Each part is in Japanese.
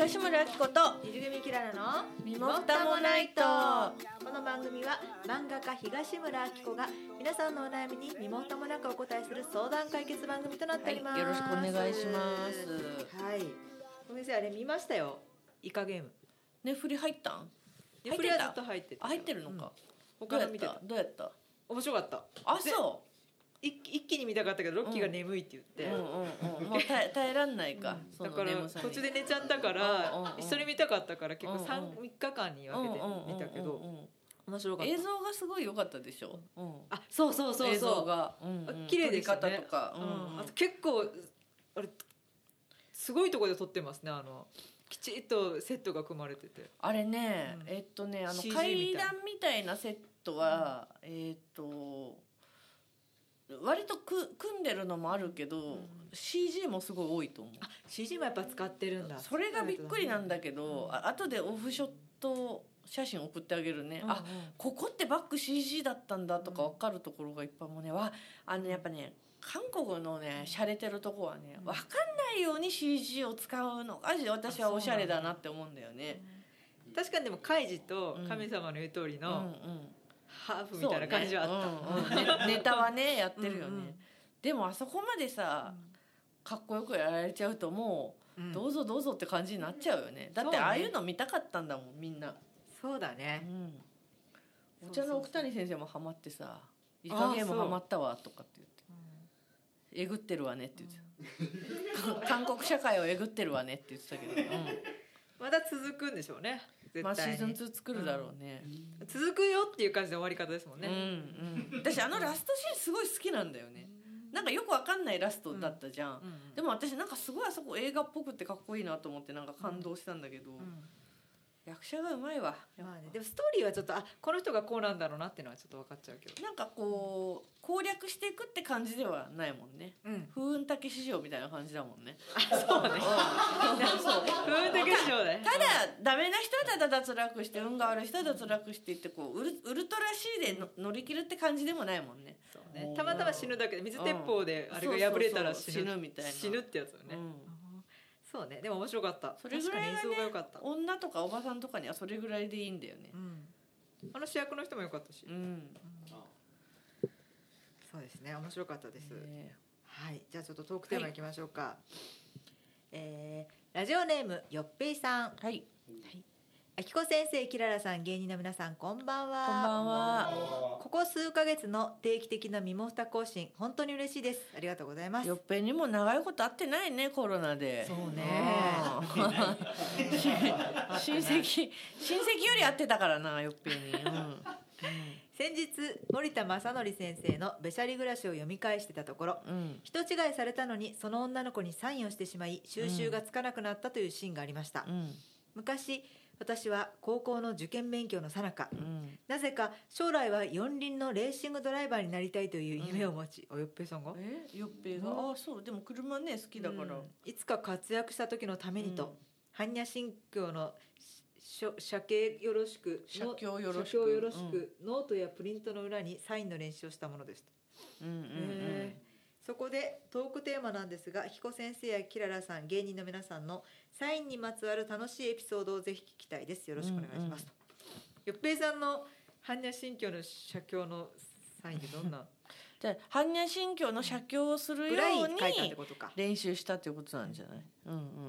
東村明子と二次組キララの身も蓋もないと。 この番組は漫画家東村明子が皆さんのお悩みに身も蓋もなくお答えする相談解決番組となっております、 よろしくお願いします。 はい、ごめんなさい、あれ見ましたよ、イカゲーム。 ね、振り入ったん？ ね、振りはずっと入ってた。 入ってるのか、 他の見てた。 どうやった？ 面白かった。 あ、そう一気に見たかったけどロッキーが眠いって言って、 もう耐えらんないか、そだからの眠さに。 途中で寝ちゃったから一緒に見たかったから結構3日間に分けて見たけど面白かった。 映像がすごい良かったでしょ。 あ、そう映像が綺麗でしたね。 撮り方とか、 あと結構あれすごいところで撮ってますね。きちっとセットが組まれてて、 あれね、階段みたいなセットは割と組んでるのもあるけど、CG もすごい多いと思う。 CG もやっぱ使ってるんだ。 それがびっくりなんだけど、後でオフショット写真送ってあげるね。ここってバック CG だったんだとか分かるところがいっぱいもね、やっぱね、韓国のね洒落てるとこはね、分かんないように CG を使うのが私はおしゃれだなって思うんだよね。 確かにでもカイジと神様の言う通りのハーフみたいな感じはあった。 ネタはねやってるよね。でもあそこまでさ、かっこよくやられちゃうともう、どうぞどうぞって感じになっちゃうよね。だってああいうの見たかったんだもん、みんな。 そうだね。 お茶の奥谷先生もハマってさ、イカゲームハマったわとかって言って、えぐってるわねって言ってた。韓国社会をえぐってるわねって言ってたけど、 まだ続くんでしょうね。絶対にシーズン2作るだろうね。 続くよっていう感じの終わり方ですもんね。 私ラストシーンすごい好きなんだよね。なんかよくわかんないラストだったじゃん。でも私なんかすごいあそこ映画っぽくてかっこいいなと思ってなんか感動したんだけど、役者がうまいわ。 でもストーリーはちょっとこの人がこうなんだろうなっていうのはちょっと分かっちゃうけど、 なんかこう攻略していくって感じではないもんね。風雲竹市場みたいな感じだもんね。 そうね。風雲竹市場ね。 ただダメな人はただ脱落して、運が悪い人は脱落していってこうウルトラ C で乗り切るって感じでもないもんね。 そうね。たまたま死ぬだけで、水鉄砲であれが破れたら死ぬみたいな、 死ぬってやつよね。そうね。でも面白かった。 それぐらいがね、 映像が良かった。 女とかおばさんとかにはそれぐらいでいいんだよね。 主役の人も良かったし。そうですね。面白かったです。はい。じゃあちょっとトークテーマいきましょうか。ラジオネームよっぺいさん。はい。あきこ先生、きららさん、芸人の皆さん、こんばんは。 こんばんは。 ここ数ヶ月の定期的な身も蓋更新、本当に嬉しいです。ありがとうございます。 よっぺいにも長いこと会ってないね、コロナで。 そうね。 親戚より会ってたからな、よっぺいに。 先日森田正則先生のべしゃり暮らしを読み返してたところ、人違いされたのにその女の子にサインをしてしまい収集がつかなくなったというシーンがありました。昔私は高校の受験勉強の最中、なぜか将来は四輪のレーシングドライバーになりたいという夢を持ち、よっぺいさんがよっぺいが、そうでも車ね好きだから、 いつか活躍した時のためにと、般若心経の写経よろしくノートやプリントの裏にサインの練習をしたものです。そこでトークテーマなんですが、彦先生やキララさん、芸人の皆さんのサインにまつわる楽しいエピソードをぜひ聞きたいです。よろしくお願いします。よっぺいさんの般若心経の写経のサインってどんなじゃあ般若心経の写経をするように練習したってことなんじゃない？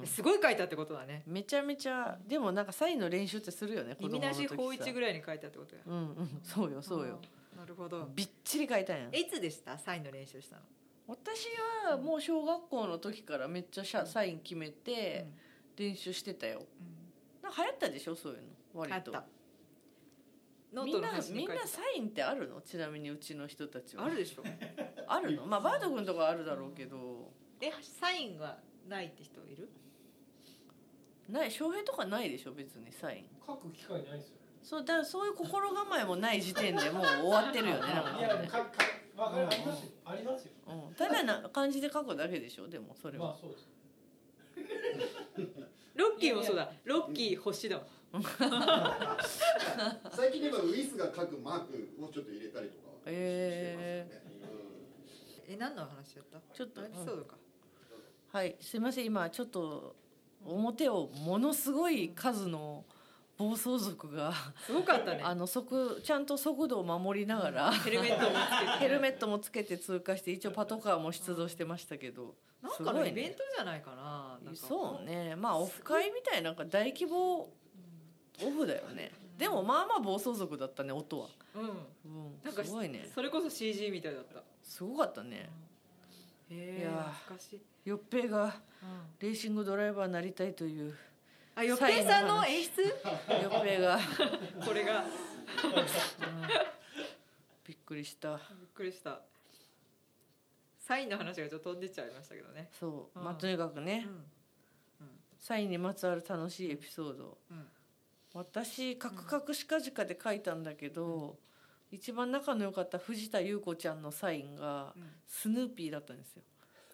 すごい書いたってことだね。 めちゃめちゃ。でもなんかサインの練習ってするよね、子供の時さ。 耳なし法一ぐらいに書いたってことや。 そうよそうよ。 なるほど。 びっちり書いたんや。 いつでしたサインの練習したの？ 私はもう小学校の時からめっちゃサイン決めて練習してたよ。なんか流行ったでしょ、そういうの。割とみんなサインってあるの？ちなみにうちの人たちはあるでしょ。 あるの？まあバード君とかあるだろうけど、 サインがないって人いる？ ない。翔平とかないでしょ別にサイン書く機会ないですよ。 そうだから、そういう心構えもない時点でもう終わってるよね。なんかね、 ありますよ。 ただな感じで書くだけでしょ。でもそれは、 まあそうです。 ロッキーもそうだ。ロッキー星だもん。 最近ではウィスが書くマークをちょっと入れたりとかしてますね。 何の話だった？ ちょっとエピソードか。 はい、すいません、今ちょっと表をものすごい数の暴走族がすごかったね。 ちゃんと速度を守りながらヘルメットもつけて、 ヘルメットもつけて通過して、一応パトカーも出動してましたけど、 なんかのイベントじゃないかな。なんかそうね、まあオフ会みたいな、なんか大規模オフだよね。でもまあまあ暴走族だったね、音は。 なんかすごいね。 それこそ CG みたいだった。 すごかったね。 いや懐かしい。 よっぺいがレーシングドライバーになりたいという、 よっぺいさんの演出。 よっぺいがこれがびっくりした。 びっくりした。サインの話がちょっと飛んでっちゃいましたけどね。 そう、まあとにかくね、サインにまつわる楽しいエピソード、私カクカクしかじかで書いたんだけど、一番仲の良かった藤田優子ちゃんのサインがスヌーピーだったんですよ。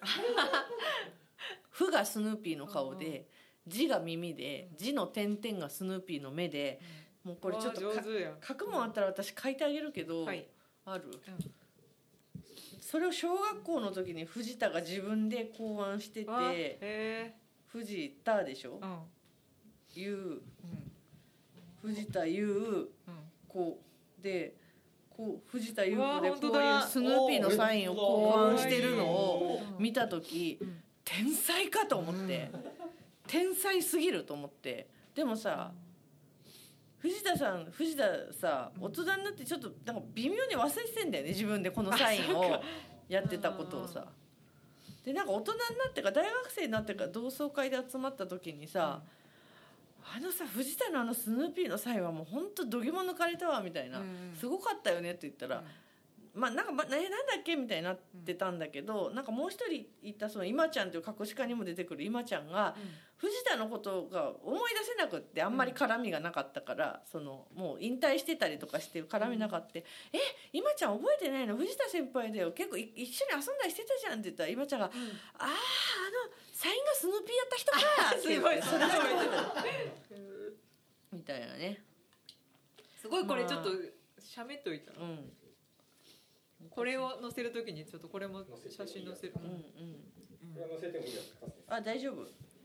フがスヌーピーの顔で、字が耳で、字の点々がスヌーピーの目で、もうこれちょっと書くもんあったら私書いてあげるけど、ある、それを小学校の時に藤田が自分で考案してて、藤田でしょ、優、藤田優、こうで、こう藤田優子でこういうスヌーピーのサインを考案してるのを見た時、天才かと思って、天才すぎると思って。でもさ、藤田さ、大人になってちょっとなんか微妙に忘れててんだよね、自分でこのサインをやってたことをさ。でなんか大人になってか大学生になってから同窓会で集まった時にさ、藤田のスヌーピーのサインはもうほんとどぎも抜かれたわみたいな、すごかったよねって言ったら、なんだっけみたいになってたんだけど、なんかもう一人いたその今ちゃんという隠し家にも出てくる今ちゃんが、藤田のことが思い出せなくって、あんまり絡みがなかったから、もう引退してたりとかして絡みなかった、今ちゃん覚えてないの、藤田先輩だよ、結構一緒に遊んだりしてたじゃんって言ったら、今ちゃんがサインがスヌーピーやった人かってすごい、それだけみたいなね。 すごい、これちょっとしゃべっといたら、これを載せるときにちょっとこれも写真載せる。 これは載せてもいいですか？ 大丈夫。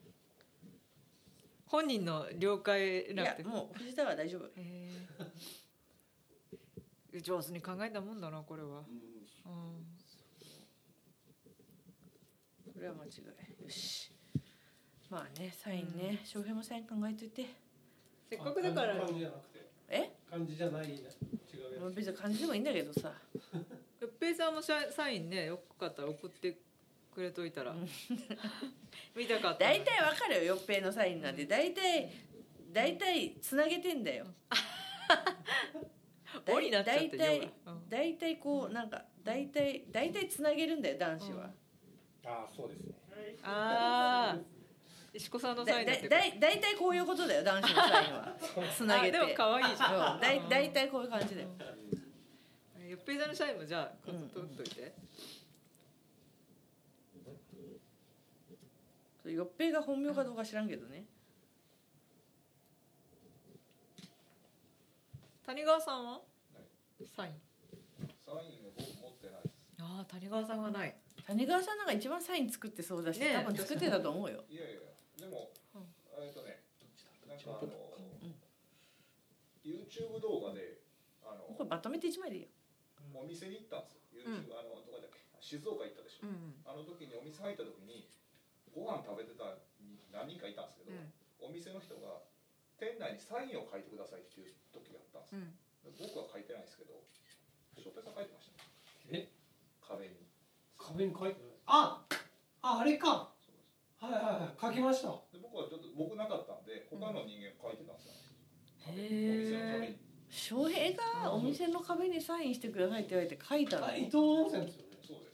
本人の了解なくて。 いやもう藤田は大丈夫。 上手に考えたもんだなこれは。 これは間違い。よし。まあね、サインね、翔平もサイン考えといて。 せっかくだから。 漢字じゃなくて。漢字じゃないね。違うやつ。 別に漢字でもいいんだけどさ。 よっぺいさんもサインね、よかったら送ってくれといたら見たかった。 大体わかるよ、よっぺいのサインなんて大体つなげてんだよ。大体こうなんか大体つなげるんだよ男子は。 そうですね。 石子さんのサインだって大体こういうことだよ、男子のサインは。つなげて。 でも可愛いじゃん。 大体こういう感じだよ。 よっぺいさんのサインもじゃあ取っといて。 よっぺいが本名かどうか知らんけどね。 谷川さんはサインを僕持ってないです。 谷川さんはない。 谷川さんなんか一番サイン作ってそうだし、多分作ってたと思うよ。 いやでもなんかYouTube 動画でこれまとめて1枚でいいよ。 お店に行ったんですよ。YouTube どこだっけ、静岡行ったでしょ。あの時にお店入った時にご飯食べてた何人かいたんですけど、お店の人が店内にサインを書いてくださいっていう時があったんですよ。僕は書いてないですけど、翔平さん書いてました。壁に書いてない。あれか。書きました。 で僕なかったんで他の人間書いてたんですよ。 翔平がお店の壁にサインしてくださいって言われて書いたの。 伊藤温泉ですよね。 そうです。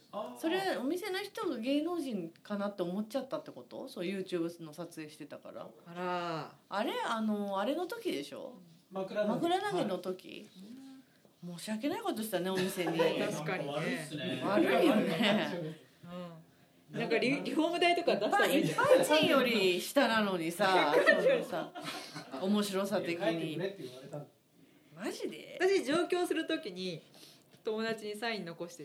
それはお店の人が芸能人かなって思っちゃったってこと？そう YouTube の撮影してたから。あれの時でしょ？枕投げの時。申し訳ないことしたね、お店に。 確かにね。 悪いよね。 なんかリフォーム代とか出したらいいじゃん。 一般人より下なのにさ、面白さ的に。マジで？ 私上京するときに友達にサイン残してって、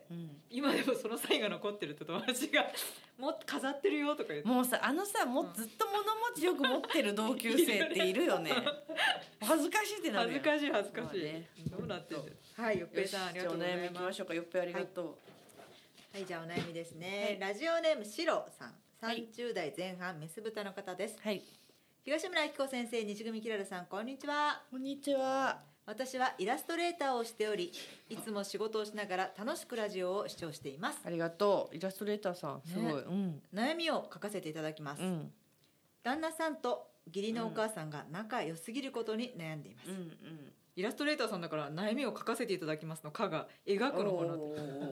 今でもそのサインが残ってるって友達がもっと飾ってるよとか言って、 もうさもうずっと物持ちよく持ってる同級生っているよね恥ずかしいってなるやん。 恥ずかしい、ね、どうなってんだよ。はい、よっぺいさんありがとうございます。 お悩みいきましょうか。よっぺいありがとう。 はい、じゃあお悩みですね、ラジオネームしろさん、30代前半メス豚の方です。 はい。 東村明子先生、西組きららさん、こんにちは。 こんにちは。 私はイラストレーターをしており、いつも仕事をしながら楽しくラジオを視聴しています。 ありがとう。イラストレーターさんすごい、 悩みを書かせていただきます。旦那さんと義理のお母さんが仲良すぎることに悩んでいます。イラストレーターさんだから悩みを書かせていただきますのかが描くのかなって。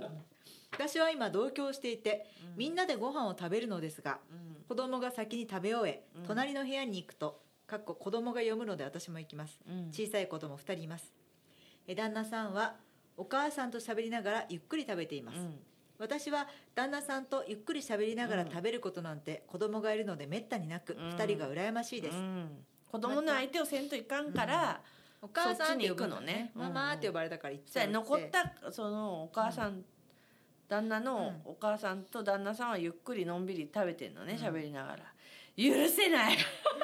私は今同居をしていて、みんなでご飯を食べるのですが、子供が先に食べ終え、隣の部屋に行くと子供が読むので私も行きます。小さい子供2人います。旦那さんはお母さんと喋りながらゆっくり食べています。私は旦那さんとゆっくり喋りながら食べることなんて子供がいるのでめったになく、2人が羨ましいです。 子供の相手をせんといかんから、 お母さんって呼ぶのね。 ママって呼ばれたから行っちゃう。 残ったそのお母さん、旦那のお母さんと旦那さんはゆっくりのんびり食べてんのね、喋りながら。許せない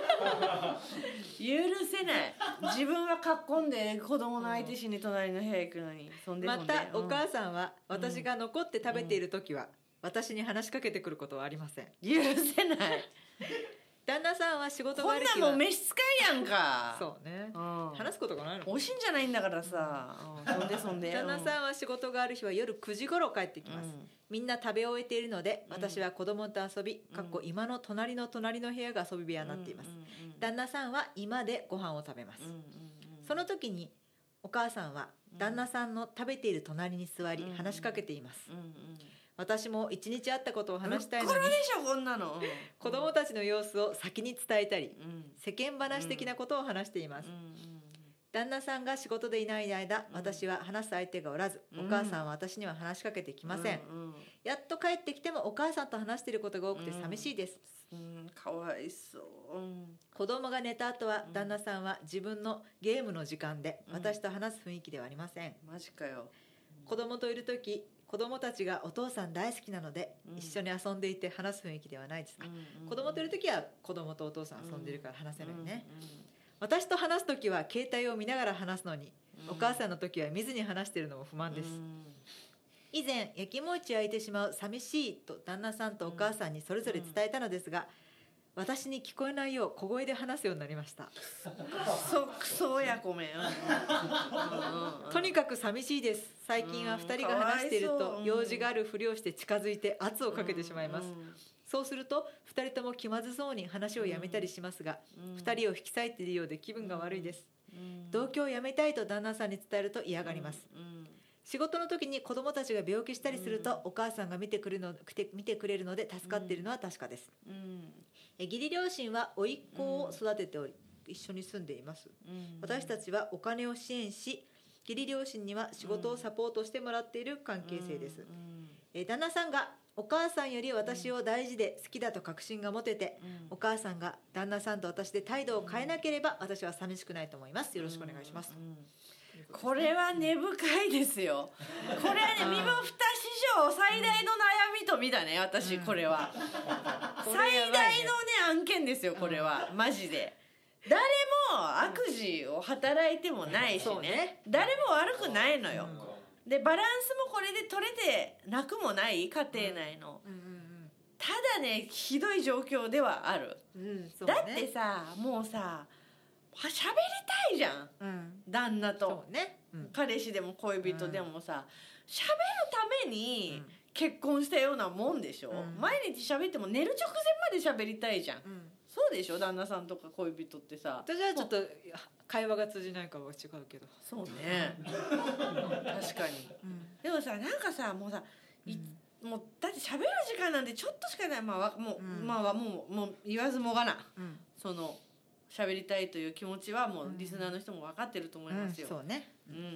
許せない。自分はかっこんで子供の相手しに隣の部屋行くのに、 またお母さんは私が残って食べている時は、私に話しかけてくることはありません。 許せない旦那さんは仕事がある日はこんなんもう召使いやんかそうね、話すことがないの。 おしんじゃないんだからさ、そんで旦那さんは仕事がある日は夜9時頃帰ってきます。みんな食べ終えているので、私は子供と遊び、今の隣の部屋が遊び部屋になっています。旦那さんは居間でご飯を食べます。その時にお母さんは旦那さんの食べている隣に座り話しかけています。私も一日あったことを話したいのに、 これでしょこんなの、 子供たちの様子を先に伝えたり、世間話的なことを話しています。旦那さんが仕事でいない間、私は話す相手がおらず、お母さんは私には話しかけてきません。やっと帰ってきてもお母さんと話していることが多くて寂しいです。 かわいそう。 子供が寝た後は旦那さんは自分のゲームの時間で、私と話す雰囲気ではありません。 マジかよ。 子供といる時、子供たちがお父さん大好きなので、一緒に遊んでいて話す雰囲気ではないです。子供といる時は子供とお父さん遊んでるから話せないね。私と話す時は携帯を見ながら話すのに、お母さんの時は見ずに話しているのも不満です。以前焼きもち焼いてしまう寂しいと旦那さんとお母さんにそれぞれ伝えたのですが、私に聞こえないよう小声で話すようになりました。 クソやごめんとにかく寂しいです。最近は2人が話していると用事があるふりをして近づいて圧をかけてしまいます。そうすると2人とも気まずそうに話をやめたりしますが、2人を引き裂いているようで気分が悪いです。同居をやめたいと旦那さんに伝えると嫌がります。仕事の時に子供たちが病気したりすると、お母さんが見てくれるので助かっているのは確かです。義理両親は甥っ子を育てており、一緒に住んでいます。私たちはお金を支援し、義理両親には仕事をサポートしてもらっている関係性です。旦那さんがお母さんより私を大事で好きだと確信が持てて、お母さんが旦那さんと私で態度を変えなければ私は寂しくないと思います。よろしくお願いします。 これは根深いですよ。これはね、身分蓋史上最大の悩みと見たね、私これは。最大のね案件ですよ、これはマジで。誰も悪事を働いてもないしね、誰も悪くないのよ。でバランスもこれで取れてなくもない家庭内の。ただね、ひどい状況ではある。だってさ、もうさ喋りたいじゃん、旦那と、彼氏でも恋人でもさ、喋るために結婚したようなもんでしょ。毎日喋っても寝る直前まで喋りたいじゃん、そうでしょ。旦那さんとか恋人ってさ、 私はちょっと会話が通じないかは違うけど。 そうね確かに、でもさ、なんかさ、もうさ、もうだって喋る時間なんてちょっとしかない。もう言わずもがな、その喋りたいという気持ちはもうリスナーの人も分かってると思いますよ。 そうね。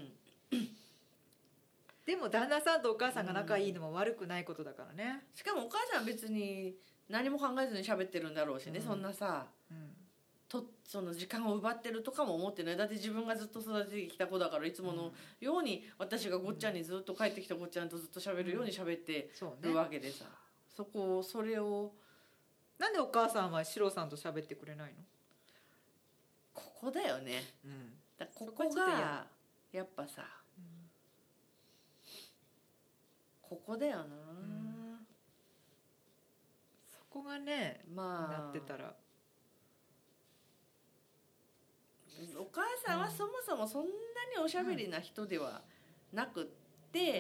でも旦那さんとお母さんが仲いいのも悪くないことだからね。 しかもお母さんは別に何も考えずに喋ってるんだろうしね、そんなさ、 その時間を奪ってるとかも思ってない。だって自分がずっと育ててきた子だから、いつものように私がごっちゃんにずっと帰ってきたごっちゃんとずっと喋るように喋ってるわけでさ、それをなんでお母さんはシロさんと喋ってくれないの？ ここだよね、だここそこはちょっと嫌がやっぱさ、ここだよな、 そこがね、 まあなってたらお母さんはそもそもそんなにおしゃべりな人ではなくって、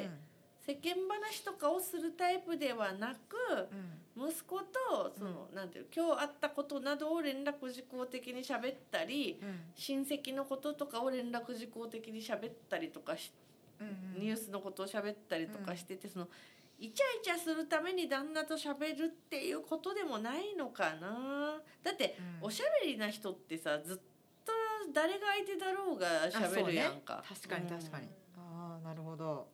世間話とかをするタイプではなく、息子となんていう今日あったことなどを連絡事項的に喋ったり、親戚のこととかを連絡事項的に喋ったりとかニュースのことを喋ったりとかしてて、イチャイチャするために旦那と喋るっていうことでもないのかな。だって、おしゃべりな人ってさ、ずっと誰が相手だろうが喋るやんか。 確かに確かに、ああなるほど、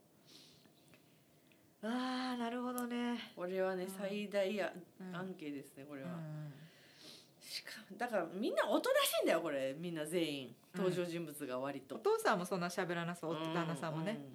ああなるほどね。 これはね、最大案件ですねこれは、しかもだからみんなおとなしいんだよこれ、みんな全員登場人物が割と、 お父さんもそんな喋らなそう、旦那さんもね、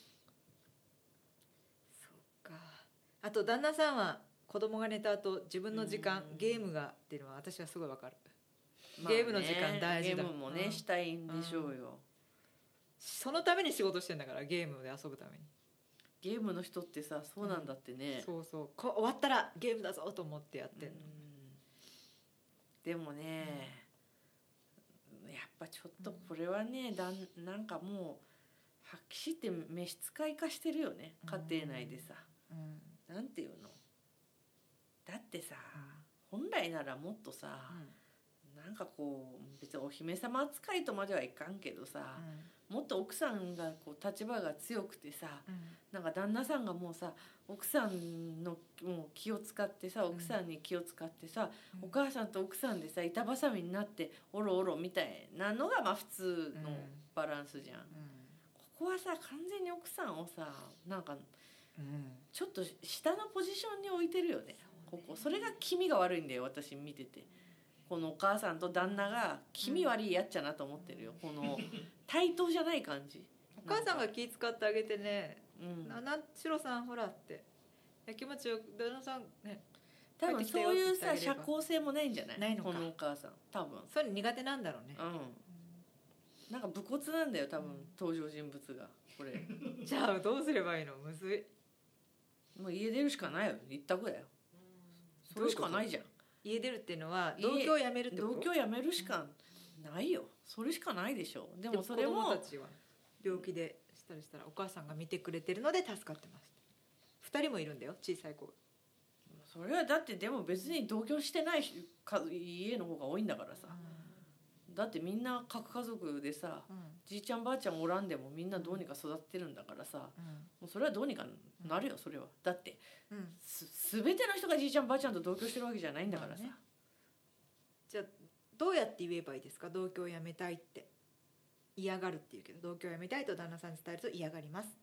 そっか。あと旦那さんは子供が寝た後自分の時間、ゲームがっていうのは私はすごいわかる、ゲームの時間大事だ、 ゲームもね、したいんでしょうよ、 そのために仕事してんだから、ゲームで遊ぶために。 ゲームの人ってさ、そうなんだってね、 そうそう、終わったらゲームだぞと思ってやってんの、 でもね、やっぱちょっとこれはね、なんかもう発揮して召使い化してるよね、家庭内でさ、なんていうの、だってさ、本来ならもっとさ、なんかこう別にお姫様扱いとまではいかんけどさ、もっと奥さんがこう立場が強くてさ、なんか旦那さんがもうさ、奥さんのもう気を使ってさ、奥さんに気を使ってさ、お母さんと奥さんでさ板挟みになっておろおろみたいなのがまあ普通のバランスじゃん、ここはさ完全に奥さんをさなんかちょっと下のポジションに置いてるよね、それが気味が悪いんだよ私見てて。このお母さんと旦那が気味悪いやっちゃなと思ってるよ、この対等じゃない感じ。 お母さんが気遣ってあげてね、シロさんほらって気持ちよく旦那さんね、 多分そういうさ社交性もないんじゃない？ ないのか、 このお母さん多分それ苦手なんだろうね、 なんか武骨なんだよ多分、登場人物がこれじゃあどうすればいいの？むずい。 もう家出るしかないよ、一択だよ、それしかないじゃん。 家出るっていうのは同居をやめるってこと？ 同居をやめるしかないよ、それしかないでしょ。でもそれも子供たちは病気でしたりしたらお母さんが見てくれてるので助かってます。2人もいるんだよ、小さい子。 それはだってでも別に同居してない家の方が多いんだからさ、だってみんな核家族でさ、じいちゃんばあちゃんおらんでもみんなどうにか育ってるんだからさ、もうそれはどうにかなるよそれは。だって、全ての人がじいちゃんばあちゃんと同居してるわけじゃないんだからさ、 じゃあどうやって言えばいいですか？同居をやめたいって。嫌がるっていうけど、同居をやめたいと旦那さんに伝えると嫌がります。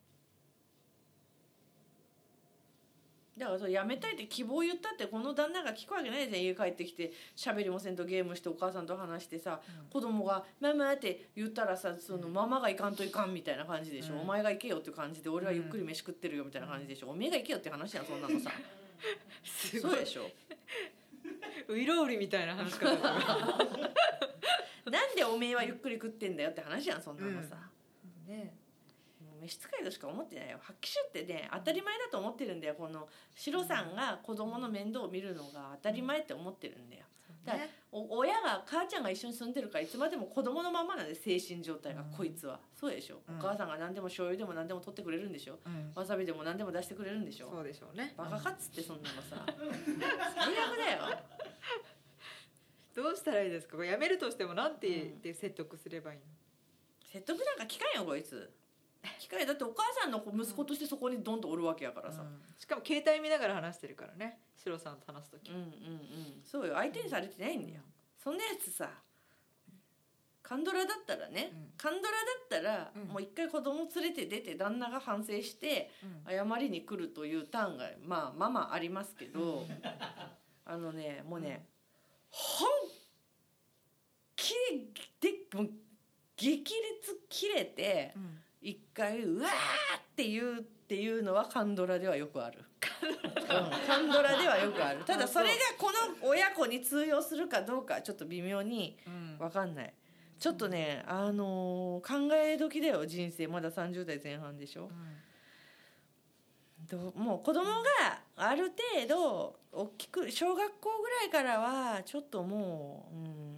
だからそれやめたいって希望言ったってこの旦那が聞くわけないじゃん。家帰ってきて喋りもせんとゲームしてお母さんと話してさ、子供が「ママ」って言ったらさ、そのママが行かんといかんみたいな感じでしょ、お前が行けよっていう感じで俺はゆっくり飯食ってるよみたいな感じでしょ、おめえが行けよって話やんそんなのさそうでしょウイロウリみたいな話し方なんでおめえはゆっくり食ってんだよって話やんそんなのさ、 ね。 召使いとしか思ってないよ。発揮者ってね当たり前だと思ってるんだよ。このシロさんが子供の面倒を見るのが当たり前って思ってるんだよ。だから親が母ちゃんが一緒に住んでるからいつまでも子供のままなんで、精神状態が、こいつはそうでしょ、お母さんが何でも醤油でも何でも取ってくれるんでしょ、わさびでも何でも出してくれるんでしょ。 そうでしょうね。 バカかっつってそんなのさ最悪だよ。 どうしたらいいですか？やめるとしてもなんて言って説得すればいいの？ 説得なんか聞かんよこいつ。聞かんよ。だってお母さんの息子としてそこにドンとおるわけやからさ、 しかも携帯見ながら話してるからね、シロさんと話すとき。 そうよ、相手にされてないんだよ、そんなやつさ。カンドラだったらね、カンドラだったら、もう一回子供連れて出て旦那が反省して謝りに来るというターンがまあありますけど、もうね、本もう激烈切れて一回うわーっていうのはカンドラではよくある。カンドラではよくある。ただそれがこの親子に通用するかどうかちょっと微妙に分かんない。ちょっとね、考え時だよ人生。まだ30代前半でしょ、もう子供がある程度大きく小学校ぐらいからはちょっとも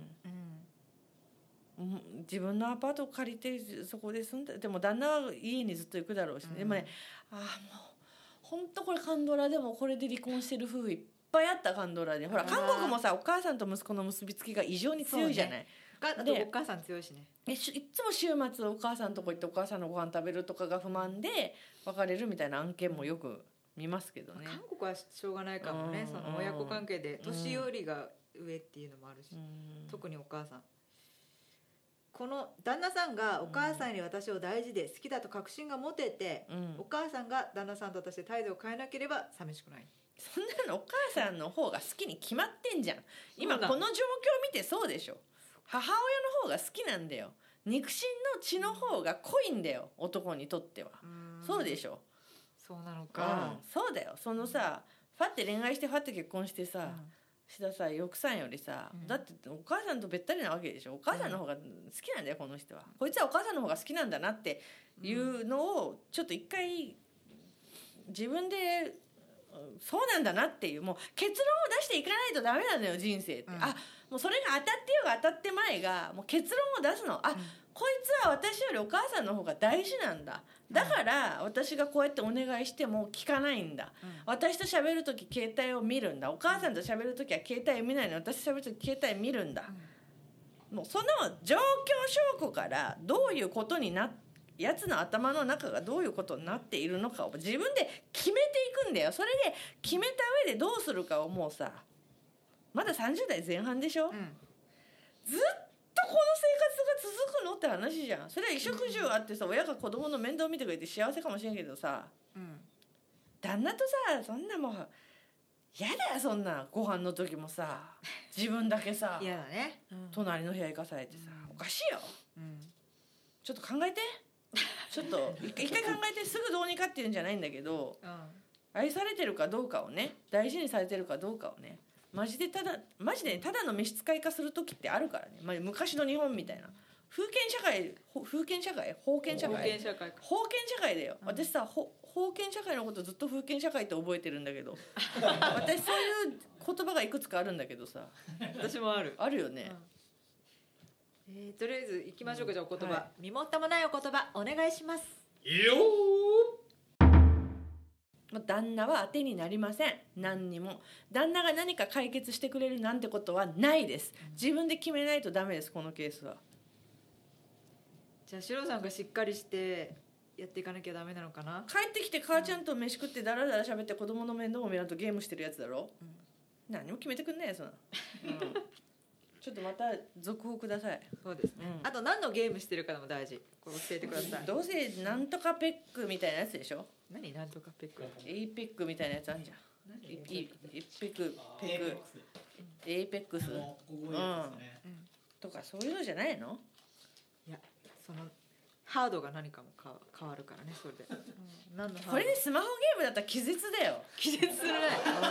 う、自分のアパート借りてそこで住んで、でも旦那は家にずっと行くだろうし、ねでもね、もう本当これカンドラでもこれで離婚してる夫婦いっぱいあった。カンドラでほら韓国もさ、お母さんと息子の結びつきが異常に強いじゃない。 あとお母さん強いしね。 いつも週末お母さんのとこ行ってお母さんのご飯食べるとかが不満で別れるみたいな案件もよく見ますけどね。 韓国はしょうがないかもね、その親子関係で年寄りが上っていうのもあるし、特にお母さん。この旦那さんがお母さんに私を大事で好きだと確信が持てて、お母さんが旦那さんと私で態度を変えなければ寂しくない。 そんなのお母さんの方が好きに決まってんじゃん。今この状況を見てそうでしょ。母親の方が好きなんだよ。肉親の血の方が濃いんだよ、男にとっては。そうでしょ。 そうなのか、 そうだよ。そのさ、ファって恋愛してファって結婚してさ、したさ奥さんよりさ、だってお母さんとべったりなわけでしょ。お母さんの方が好きなんだよ、この人は。こいつはお母さんの方が好きなんだなっていうのをちょっと一回自分でそうなんだなっていう、もう結論を出していかないとダメなのよ人生って。もうそれが当たってようが当たってまいがもう結論を出すの。こいつは私よりお母さんの方が大事なんだ。だから私がこうやってお願いしても聞かないんだ。私と喋るとき携帯を見るんだ。お母さんと喋るときは携帯を見ないの。私と喋るとき携帯見るんだ。もうその状況証拠からどういうことにやつの頭の中がどういうことになっているのかを自分で決めていくんだよ。それで決めた上でどうするかをもうさ、まだ30代前半でしょ、ずっとこの生活が続くのって話じゃん。それは衣食住あってさ、親が子供の面倒を見てくれて幸せかもしれんけどさ、旦那とさ、そんなもう嫌だよ。そんなご飯の時もさ自分だけさ嫌だね、 隣の部屋行かされてさ、おかしいよ、ちょっと考えて。ちょっと一回考えてすぐどうにかっていうんじゃないんだけど、愛されてるかどうかをね、大事にされてるかどうかをね、マジでただの召使い化する時ってあるからね、昔の日本みたいな封建社会だよ、私さ封建社会のことずっと封建社会って覚えてるんだけど私そういう言葉がいくつかあるんだけどさ私もあるよね、 とりあえず行きましょうか。じゃあお言葉、身も蓋もないお言葉お願いします。 いいよ旦那は当てになりません。何にも旦那が何か解決してくれるなんてことはないです。自分で決めないとダメです、このケースは。 じゃあシロさんがしっかりしてやっていかなきゃダメなのかな。 帰ってきて母ちゃんと飯食ってダラダラ喋って子供の面倒も見らんとゲームしてるやつだろ、何も決めてくんないよそんな、ちょっとまた続報ください。 そうですね、あと何のゲームしてるかも大事。これ教えてください。 どうせなんとかペックみたいなやつでしょ。 何なんとかペック、 エイペックみたいなやつあんじゃん。エイペックエイペックスとかそういうのじゃないの。 いや、そのハードが何かも変わるからね、それで、何のこれでスマホゲームだったら気絶だよ。 気絶するね、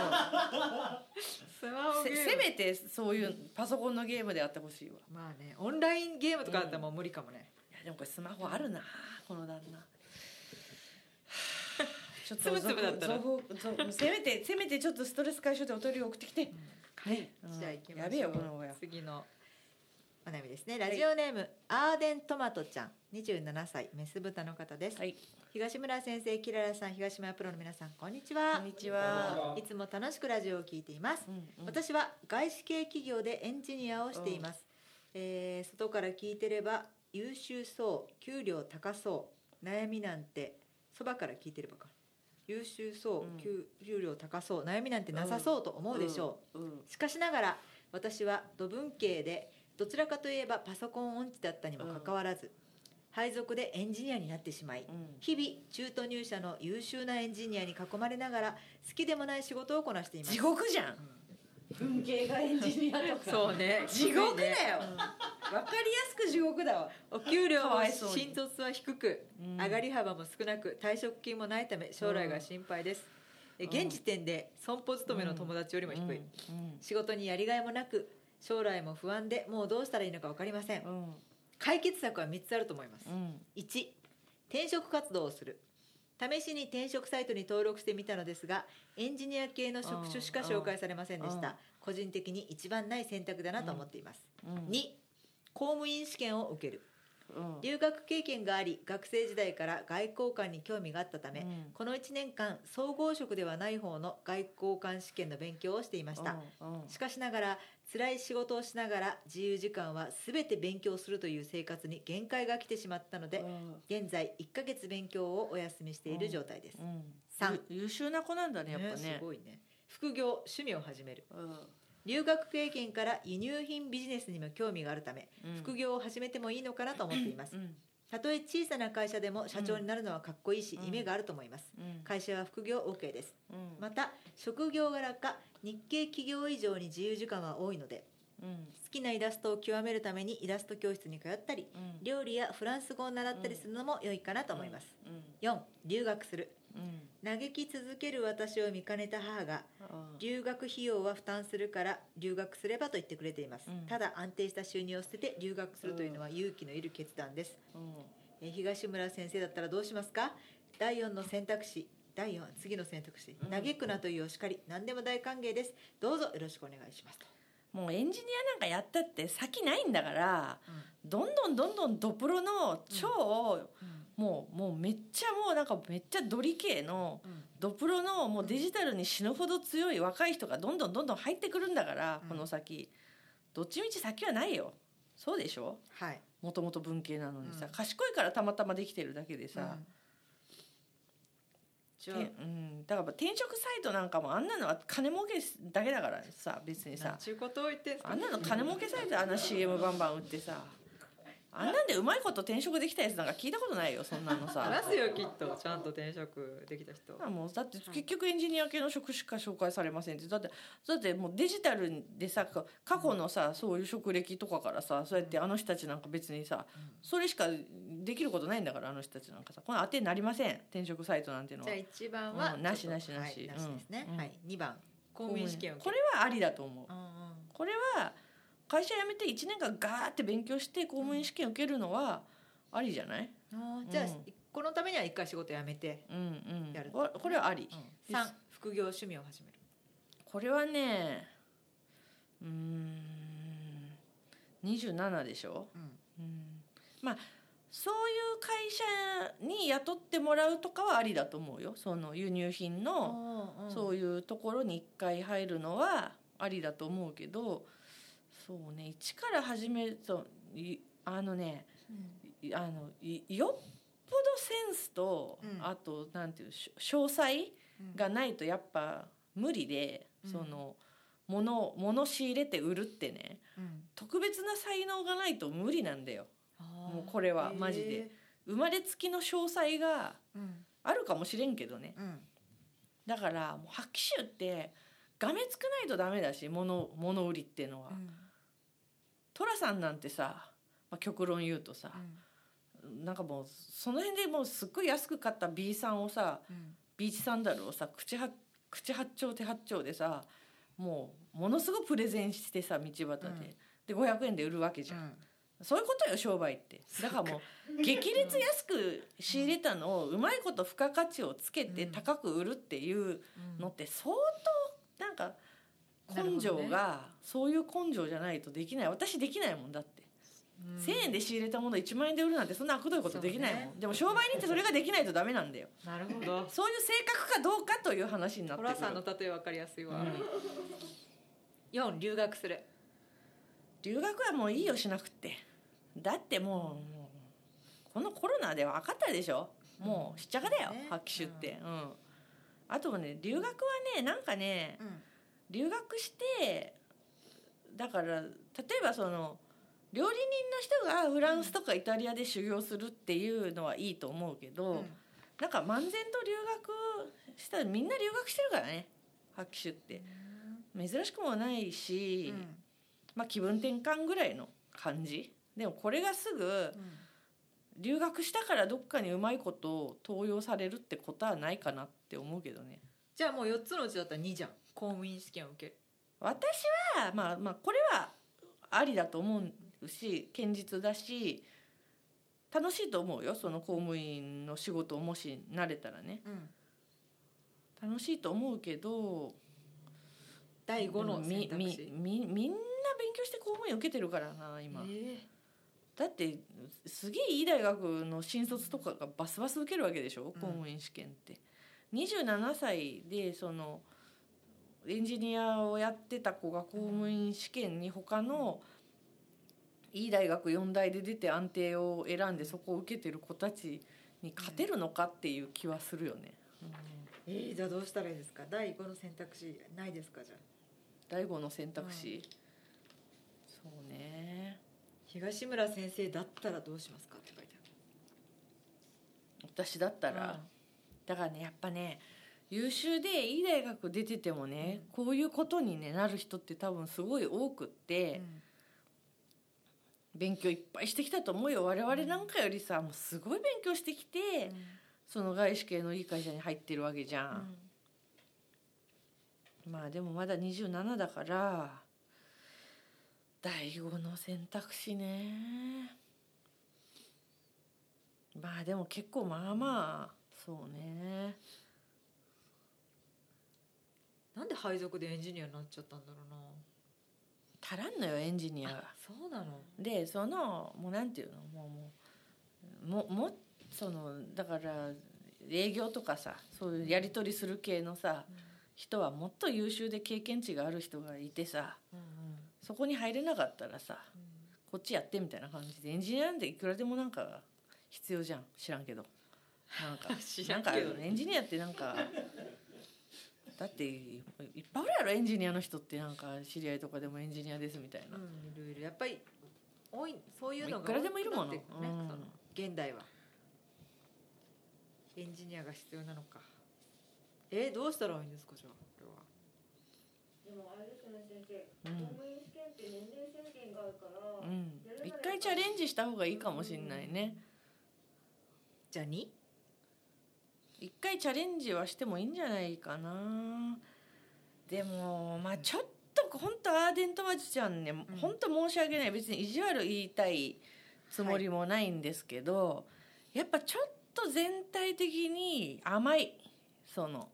スマホゲームせめてそういうパソコンのゲームでやってほしいわ。 まあね、オンラインゲームとかだったらもう無理かもね、 いやでもこれスマホあるな、この旦那ちょっとつぶつぶだったらせめてちょっとストレス解消でお便りを送ってきて、ね、 じゃあ行きましょう。 やべえよこの親。 次のお悩みですね。ラジオネーム、アーデントマトちゃん、27歳メス豚の方です、東村先生、キララさん、東村プロの皆さん、こんにちは。 こんにちは。 いつも楽しくラジオを聞いています、私は外資系企業でエンジニアをしています、外から聞いてれば優秀そう、給料高そう、悩みなんて、そばから聞いてればか、優秀そう、給料高そう、悩みなんてなさそうと思うでしょう、しかしながら私は土文系でどちらかといえばパソコン音痴だったにもかかわらず、配属でエンジニアになってしまい、日々中途入社の優秀なエンジニアに囲まれながら好きでもない仕事をこなしています。 地獄じゃん、文系がエンジニアとかそうね、 地獄だよ、 かりやすく地獄だわ。 お給料はかわいそうに新卒は低く、上がり幅も少なく退職金もないため将来が心配です。現時点で損保勤めの友達よりも低い、仕事にやりがいもなく将来も不安でもうどうしたらいいのか分かりません。解決策は3つあると思います。1、転職活動をする。試しに転職サイトに登録してみたのですがエンジニア系の職種しか紹介されませんでした。個人的に一番ない選択だなと思っています。2、公務員試験を受ける。留学経験があり学生時代から外交官に興味があったため、この1年間総合職ではない方の外交官試験の勉強をしていました。しかしながら辛い仕事をしながら自由時間は全て勉強するという生活に限界が来てしまったので、現在1ヶ月勉強をお休みしている状態です。3、 優秀な子なんだねやっぱね。 すごいね。副業趣味を始める。留学経験から輸入品ビジネスにも興味があるため、副業を始めてもいいのかなと思っています。たとえ小さな会社でも社長になるのはかっこいいし、夢があると思います。会社は副業 OK です。また職業柄か日系企業以上に自由時間は多いので、好きなイラストを極めるためにイラスト教室に通ったり、料理やフランス語を習ったりするのも良いかなと思います。4、留学する。嘆き続ける私を見かねた母が留学費用は負担するから留学すればと言ってくれています。ただ安定した収入を捨てて留学するというのは勇気のいる決断です。東村先生だったらどうしますか？第4の選択肢、第4次の選択肢、嘆くなというお叱り、何でも大歓迎です。どうぞよろしくお願いしますと。 もうエンジニアなんかやったって先ないんだから、どんどんドプロの超、もうめっちゃもうなんかめっちゃドリ系のドプロのもうデジタルに死ぬほど強い若い人がどんどん入ってくるんだから、この先どっちみち先はないよ。そうでしょ。 はい。 もともと文系なのにさ、賢いからたまたまできてるだけでさ、だから転職サイトなんかもあんなのは金儲けだけだからさ、別にさ、 ちゅうことを言ってんすか。 あんなの金儲けサイト、あんな CM バンバン打ってさ、あんなんでうまいこと転職できたやつなんか聞いたことないよ、そんなのさ。 ますよきっとちゃんと転職できた人。 もうだって結局エンジニア系の職しか紹介されませんって。だってもうデジタルでさ、過去のさそういう職歴とかからさ、そうやってあの人たちなんか別にさ、それしかできることないんだから、あの人たちなんかさ、この当てになりません、転職サイトなんていうのは。 じゃあ1番は、 なし、 はい、なしですね。はい、2番公務員試験を受ける。 これはありだと思う。これは会社辞めて1年間ガーって勉強して公務員試験受けるのはありじゃない？ じゃあこのためには1回仕事辞めてやる。 これはあり。 3、副業趣味を始める。 これはね、27でしょ。まあそういう会社に雇ってもらうとかはありだと思うよ。その輸入品のそういうところに1回入るのはありだと思うけど、そうね、一から始めるとよっぽどセンスと、あとなんていう詳細がないとやっぱ無理で、その物仕入れて売るってね、特別な才能がないと無理なんだよ。もうこれはマジで生まれつきの詳細があるかもしれんけどね、だからもう発揮集ってがめつくないとダメだし、物売りっていうのは、寅さんなんてさ、極論言うとさ、なんかもうその辺でもうすっごい安く買った B さんをさ、ビーチサンダルをさ口八丁手八丁でさ、もうものすごくプレゼンしてさ、道端で、500円で売るわけじゃん、そういうことよ商売って。だからもう激烈安く仕入れたのをうまいこと付加価値をつけて高く売るっていうのって相当なんか根性が、そういう根性じゃないとできない。私できないもんだって、1000円で仕入れたもの1万円で売るなんてそんな悪どいことできないもん、でも商売人ってそれができないとダメなんだよ。 なるほど。 そういう性格かどうかという話になってくる。 トラさんの例え分かりやすいわ。4、留学する。 留学はもういいよ、しなくって。だってもうこのコロナで分かったでしょ、もうしっちゃかだよ、発揮集って。あとね、留学はね、なんかね、留学してだから例えばその料理人の人がフランスとかイタリアで修行するっていうのはいいと思うけど、なんか漫然と留学したらみんな留学してるからね、発揮集って珍しくもないし、気分転換ぐらいの感じでもこれがすぐ留学したからどっかにうまいこと登用されるってことはないかなって思うけどね。 じゃあもう4つのうちだったら2じゃん、公務員試験を受ける。 私はまあこれはありだと思うし堅実だし楽しいと思うよ。その公務員の仕事をもし慣れたらね、楽しいと思うけど第5の選択肢みんな勉強して公務員受けてるからな今、だってすげえいい大学の新卒とかがバスバス受けるわけでしょ、公務員試験って。27歳でそのエンジニアをやってた子が公務員試験に他のいい大学4大で出て安定を選んでそこを受けてる子たちに勝てるのかっていう気はするよね。 じゃあどうしたらいいですか。第5の選択肢ないですか。じゃあ第5の選択肢、そうね、 東村先生だったらどうしますかって書いてある。 私だったら、だからねやっぱね優秀でいい大学出ててもね、こういうことに、ね、なる人って多分すごい多くって、勉強いっぱいしてきたと思うよ。我々なんかよりさもうすごい勉強してきて、その外資系のいい会社に入ってるわけじゃん、まあでもまだ27だから第5の選択肢ね。まあでも結構まあまあそうね。 なんで配属でエンジニアになっちゃったんだろうな。 足らんのよエンジニアが。 そうなの。 でそのもうなんていうのもうそのだから営業とかさそういうやり取りする系のさ、人はもっと優秀で経験値がある人がいてさ、そこに入れなかったらさ、こっちやってみたいな感じでエンジニアなんていくらでもなんか必要じゃん。知らんけどなんかエンジニアってなんかだっていっぱいあるやろエンジニアの人って。なんか知り合いとかでもエンジニアですみたいな、 いるやっぱり多い。そういうのがいくらでもいるもの、 その現代はエンジニアが必要なのか。どうしたらいいんですか。じゃあこれはでもあれですよね先生、公務員試験って年齢制限があるから、 一回チャレンジした方がいいかもしれないね。 じゃあ 2？ 一回チャレンジはしてもいいんじゃないかな。でもまあちょっと本当アーデントマジちゃんね、本当申し訳ない。別に意地悪言いたいつもりもないんですけど、やっぱちょっと全体的に甘い。その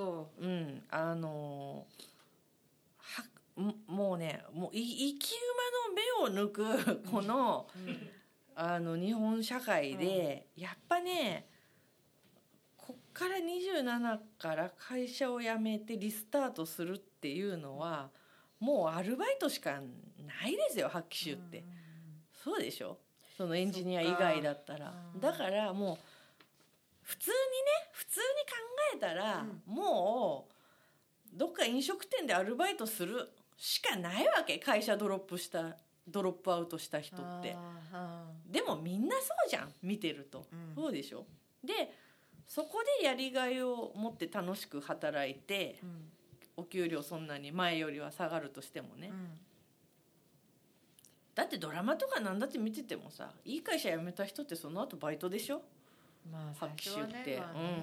もうねもう生き馬の目を抜くこの、日本社会で、やっぱねこっから27から会社を辞めてリスタートするっていうのはもうアルバイトしかないですよ発揮集って、そうでしょ。そのエンジニア以外だったら、だからもう普通に考えたら、もうどっか飲食店でアルバイトするしかないわけ。会社ドロップアウトした人って。でもみんなそうじゃん見てると、そうでしょ。でそこでやりがいを持って楽しく働いて、お給料そんなに前よりは下がるとしてもね、だってドラマとかなんだって見ててもさ、いい会社辞めた人ってその後バイトでしょ。発揮集って、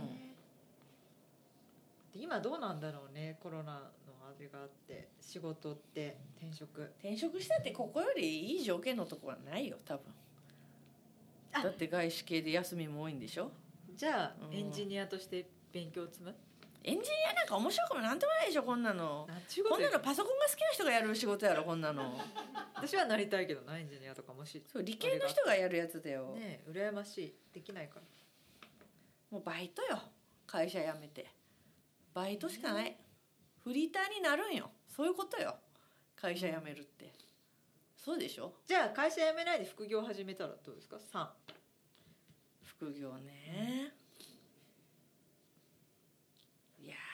今どうなんだろうね。コロナのあれがあって仕事って転職したってここよりいい条件のとこはないよ多分。だって外資系で休みも多いんでしょ。 じゃあ、エンジニアとして勉強を積む。 エンジニアなんか面白くもなんともないでしょこんなの。こんなのパソコンが好きな人がやる仕事やろこんなの。 私はなりたいけどな、エンジニアとかもし。 そう理系の人がやるやつだよ。 ねえ羨ましい。できないから。 もうバイトよ。会社辞めてバイトしかない。フリーターになるんよ。そういうことよ会社辞めるって、そうでしょ。 じゃあ会社辞めないで副業始めたらどうですか。3。 副業ね、いや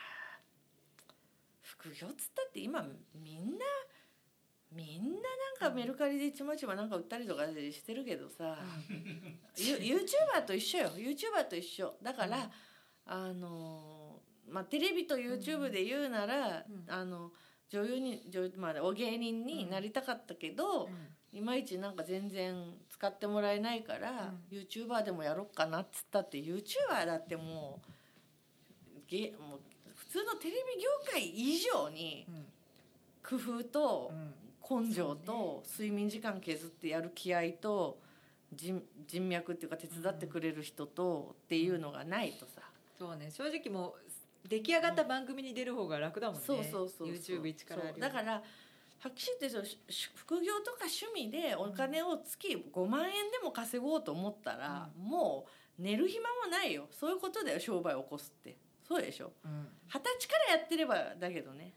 副業っつったって今みんななんかメルカリでちまちまなんか売ったりとかしてるけどさ、YouTuber と一緒よ。 YouTuber と一緒だから、テレビと YouTube で言うなら、 女優にお芸人になりたかったけど、いまいちなんか全然使ってもらえないから、YouTuber でもやろうかなっつったって YouTuber だってもう普通のテレビ業界以上に工夫と根性と睡眠時間削ってやる気合と人脈っていうか手伝ってくれる人とっていうのがないとさ。 そうね、正直もう出来上がった番組に出る方が楽だもんね。 そう YouTube 一からある。 だからはっきり言って副業とか趣味でお金を月5万円でも稼ごうと思ったら、もう寝る暇もないよ。そういうことだよ、商売を起こすって。そうでしょ、20歳からやってればだけどね、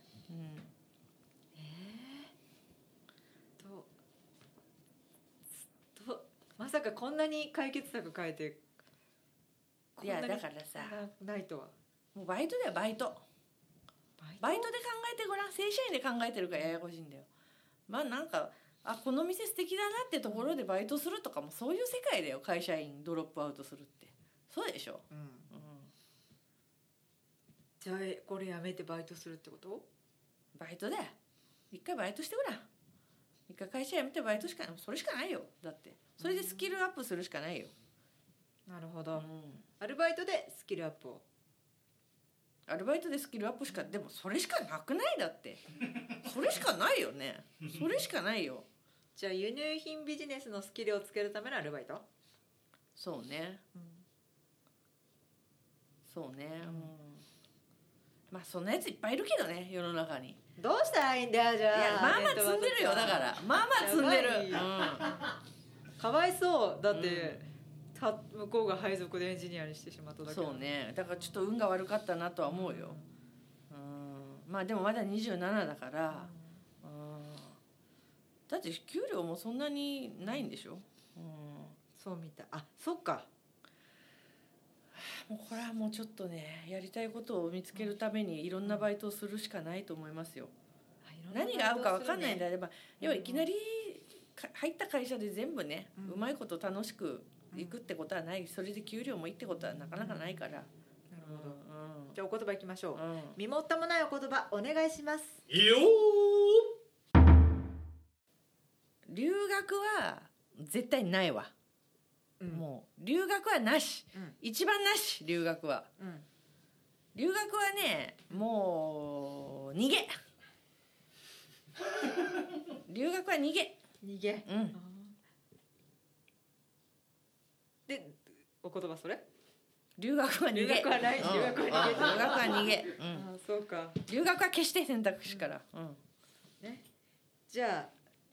まさかこんなに解決策変えていやだからさないとは。 もうバイトだよ、バイトで考えてごらん。正社員で考えてるからややこしいんだよ。まあなんかこの店素敵だなってところでバイトするとかもそういう世界だよ。会社員ドロップアウトするってそうでしょ、 じゃあこれやめてバイトするってこと？ バイトだよ。一回バイトしてごらん。一回会社辞めてバイトしかそれしかないよ。だってそれでスキルアップするしかないよ。 なるほど、アルバイトでスキルアップを。 アルバイトでスキルアップしかでもそれしかなくない？だってそれしかないよね。それしかないよ。 じゃあ輸入品ビジネスのスキルをつけるためのアルバイト？ そうね、そうね、まあそんなやついっぱいいるけどね、世の中に。 どうしたらいいんだよじゃあ。 いやまあまあ積んでるよ。だからまあまあ積んでる、 かわいそう。だって、向こうが配属でエンジニアにしてしまっただけ。 そうね、だからちょっと運が悪かったなとは思うよ、まあでもまだ27だから、だって給料もそんなにないんでしょ、 そうみたい。そっか。 もうこれはもうちょっとね、やりたいことを見つけるためにいろんなバイトをするしかないと思いますよ。何が合うか分かんないんであれば、要はいきなり入った会社で全部ね、うまいこと楽しくいくってことはない。それで給料もいいってことはなかなかないから。なるほど、じゃあお言葉いきましょう、身も蓋もないお言葉お願いします。 いいよ留学は絶対ないわ、もう留学はなし、一番なし。留学は、留学はね、もう逃げ留学は逃げでお言葉それ？ 留学は逃げ。 留学はない。留学は逃げ。 留学は逃げ。 そうか。 留学は決して選択肢から。 ね。じゃ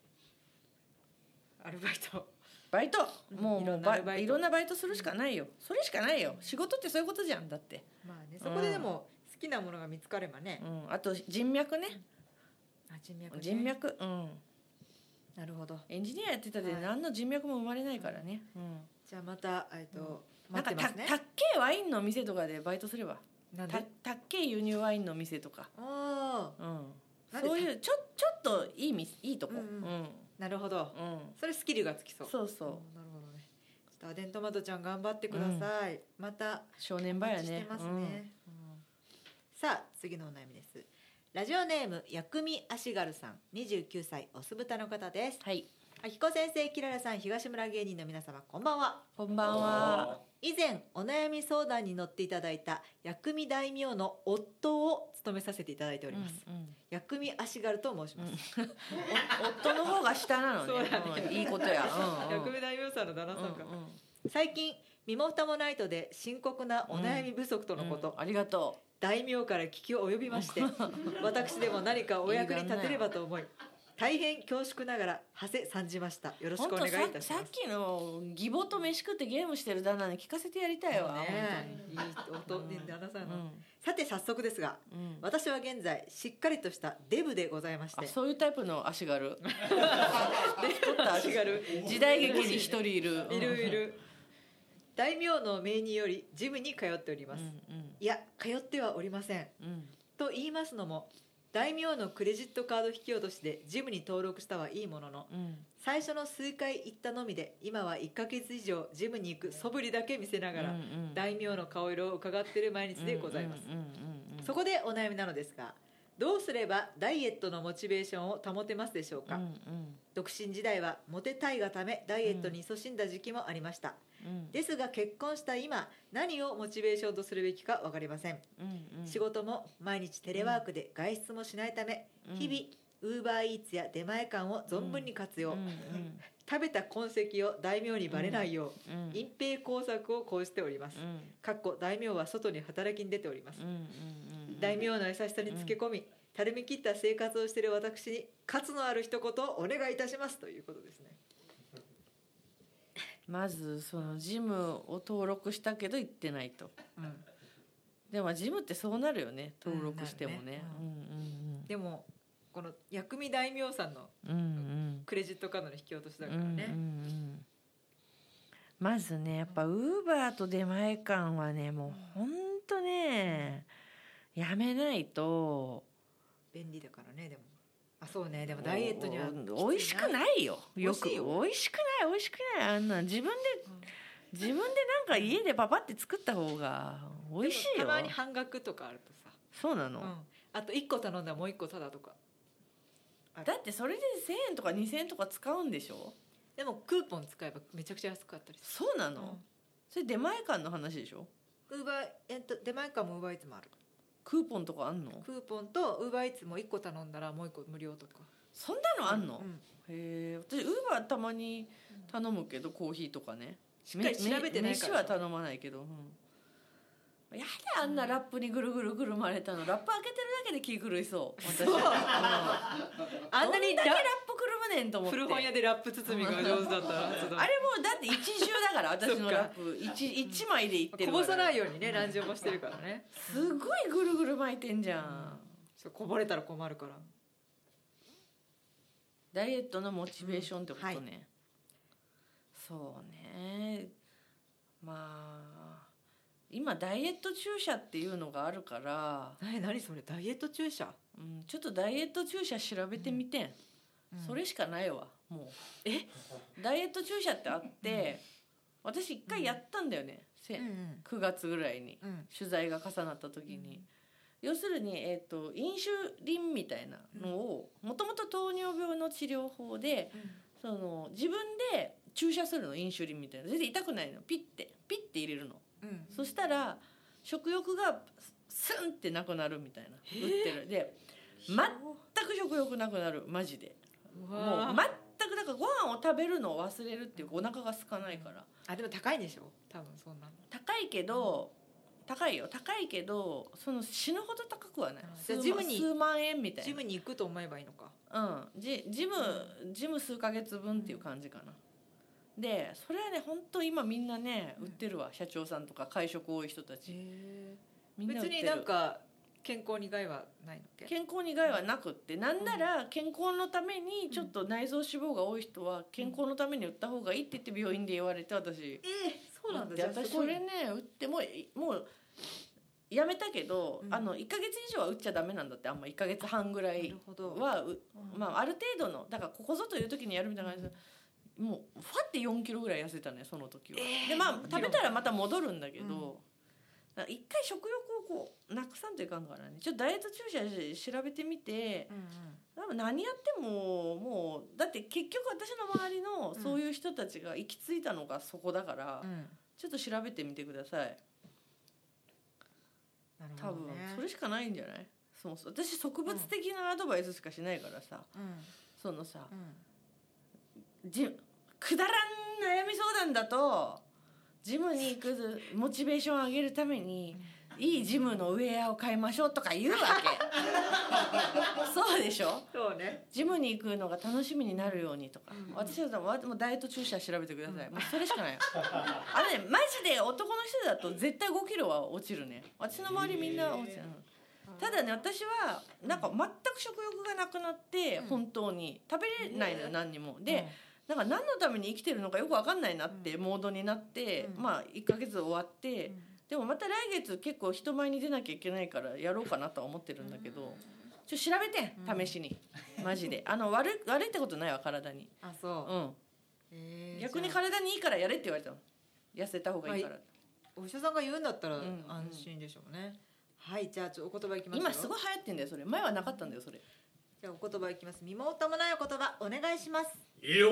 あアルバイト。 バイト、もういろんなバイトするしかないよ。それしかないよ。仕事ってそういうことじゃん。だって。 まあね。そこででも好きなものが見つかればね。 あと人脈ね。人脈。 なるほど。 エンジニアやってたで何の人脈も生まれないからね。 じゃあまたなんかたっけワインの店とかでバイトすれば。たっけ輸入ワインの店とか。そういうちょっといいとこ。 なるほど、それスキルがつきそう。 そうそう、 なるほどね。ちょっとアデントマトちゃん頑張ってください、また正念場やね。 してますね、さあ次のお悩みです。ラジオネーム薬味足軽さん、29歳オス豚の方です。 はい。 あきこ先生、きららさん、東村芸人の皆様、こんばんは。 こんばんは。 以前お悩み相談に乗っていただいた薬味大名の夫を務めさせていただいております、薬味足軽と申します、 夫の方が下なのね。いいことや。 薬味大名さんの旦那さんか、最近身も蓋もないとで深刻なお悩み不足とのこと、 ありがとう。 大名から聞き及びまして私でも何かお役に立てればと思い大変恐縮ながら馳せ参じました。よろしくお願いいたします。 さっきの義母と飯食ってゲームしてる旦那に聞かせてやりたいわ、 いい音で旦那さんの、さて早速ですが、私は現在しっかりとしたデブでございまして。 そういうタイプの足軽足軽時代劇に一人いるいる大名の命によりジムに通っております、いや通ってはおりません、と言いますのも大名のクレジットカード引き落としでジムに登録したはいいものの、最初の数回行ったのみで今は1ヶ月以上ジムに行く素振りだけ見せながら、大名の顔色を伺っている毎日でございます、そこでお悩みなのですが、 どうすればダイエットのモチベーションを保てますでしょうか。独身時代はモテたいがためダイエットに勤しんだ時期もありました、ですが結婚した今何をモチベーションとするべきか分かりません、仕事も毎日テレワークで外出もしないため、日々ウーバーイーツや出前館を存分に活用、食べた痕跡を大名にバレないよう、隠蔽工作を講じております、大名は外に働きに出ております、大名の優しさにつけ込み、たるみ切った生活をしている私に活のある一言をお願いいたしますということですね。 まずそのジムを登録したけど行ってないと、でもジムってそうなるよね、登録してもね、 でもこの薬味大名さんのクレジットカードの引き落としだからね、 まずねやっぱウーバーと出前館はねもうほんとねやめないと便利だからね。でもそうね、でもダイエットには美味しくないよ。よく美味しくないあんな自分でなんか家でパパって作った方が美味しいよ。 たまに半額とかあるとさ。 そうなの、 あと1個頼んだらもう1個タダとか。 だってそれで1000円とか2000円とか使うんでしょ。 でもクーポン使えばめちゃくちゃ安かったりする。 そうなの、それ出前館の話でしょ。 出前館もウーバーイーツもある。 クーポンとかあんの？ クーポンとウーバーイーツも1個頼んだらもう1個無料とか。 そんなのあんの？へえ。私ウーバーたまに頼むけどコーヒーとかね。 しっかり調べてないから。 飯は頼まないけど。やだあんなラップにぐるぐるぐるまれたの。ラップ開けてるだけで気狂いそう私。あんなにどんだけラップくるむねんと思って。 古本屋でラップ包みが上手だったらあれもうだって一重だから私のラップ 1枚でいってるから。 こぼさないようにねランジもしてるからね。 すごいぐるぐる巻いてんじゃん、 こぼれたら困るから。 ダイエットのモチベーションってことね、そうね。まあ今ダイエット注射っていうのがあるから。 何それダイエット注射、 ちょっとダイエット注射調べてみてん、それしかないわもう。ダイエット注射ってあって、私一回やったんだよね、9月ぐらいに、取材が重なった時に、要するに、インシュリンみたいなのをもともと糖尿病の治療法で、その自分で注射するの、インシュリンみたいな。全然痛くないの。ピッて入れるの、そしたら食欲がスンってなくなるみたいな、売ってる。で全く食欲なくなる、マジで。もう全くだからご飯を食べるのを忘れるっていうか、お腹が空かないから。 でも高いんでしょ多分。そんなの高いけど、高いけどその死ぬほど高くはない。数万円みたいな。 ジムに行くと思えばいいのか。 ジム数ヶ月分っていう感じかな。でそれはね本当今みんなね売ってるわ、社長さんとか会食多い人たち。みんな売ってる。 別になんか健康に害はないのっけ？ 健康に害はなくって、なんなら健康のためにちょっと内臓脂肪が多い人は健康のために打った方がいいって言って病院で言われて、私そうなんだ。 私それね打ってもうやめたけど、1ヶ月以上は打っちゃダメなんだって。あんま1ヶ月半ぐらいはある程度の、だからここぞという時にやるみたいな感じで、もうファって4キロぐらい痩せたねその時は。で食べたらまた戻るんだけど、一回食欲をこうなくさんといかんからね。ちょっとダイエット注射調べてみて、何やってももうだって結局私の周りのそういう人たちが行き着いたのがそこだから、ちょっと調べてみてください。多分それしかないんじゃない？そう私植物的なアドバイスしかしないからさ、そのさ、くだらん悩み相談だとジムに行くモチベーションを上げるためにいいジムのウェアを買いましょうとか言うわけそうでしょ。 そうね。 ジムに行くのが楽しみになるようにとか、私はもうダイエット注射調べてください、もうそれしかないよマジで男の人だと絶対5キロは落ちるね。私の周りみんな落ちる、ただね私はなんか全く食欲がなくなって、本当に食べれないのよ、何にも。で、なんか何のために生きてるのかよく分かんないなってモードになって、1ヶ月終わって、でもまた来月結構人前に出なきゃいけないからやろうかなとは思ってるんだけど、調べて試しに、マジで悪いってことないわ体に。 そう、 逆に体にいいからやれって言われたの。痩せた方がいいから、 お医者さんが言うんだったら安心でしょうね。 はい、じゃあお言葉いきますよ。 今すごい流行ってんだよそれ。前はなかったんだよそれ。 じゃあお言葉いきます。身も蓋もないお言葉お願いします。 よ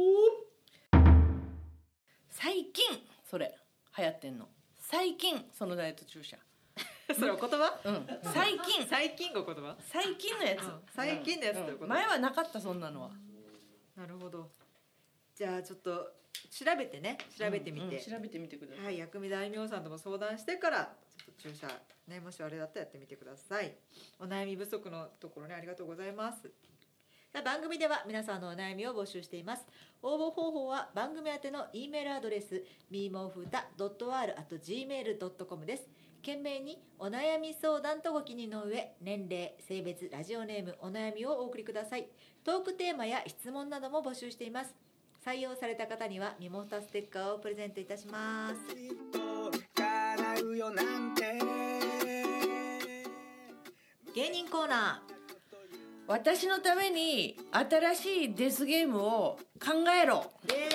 最近それ流行ってんの。最近そのダイエット注射。 それお言葉？ うん。最近最近がお言葉？ 最近のやつ。 最近のやつということ。 前はなかったそんなのは。 なるほど。じゃあちょっと調べてみて、 調べてみてください。 はい、薬味大名さんとも相談してからちょっと注射ね、もしあれだったらやってみてください。お悩み不足のところね、ありがとうございます。さあ番組では皆さんのお悩みを募集しています。応募方法は番組宛ての E メールアドレス mimofuta.r@gmail.com です。懸命にお悩み相談とご記入の上、年齢、性別、ラジオネーム、お悩みをお送りください。トークテーマや質問なども募集しています。採用された方にはミモフタステッカーをプレゼントいたします。芸人コーナー。 私のために新しいデスゲームを考えろ。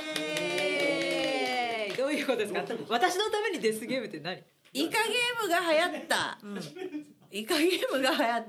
どういうことですか？私のためにデスゲームって何？ イカゲームが流行った、イカゲームが流行った。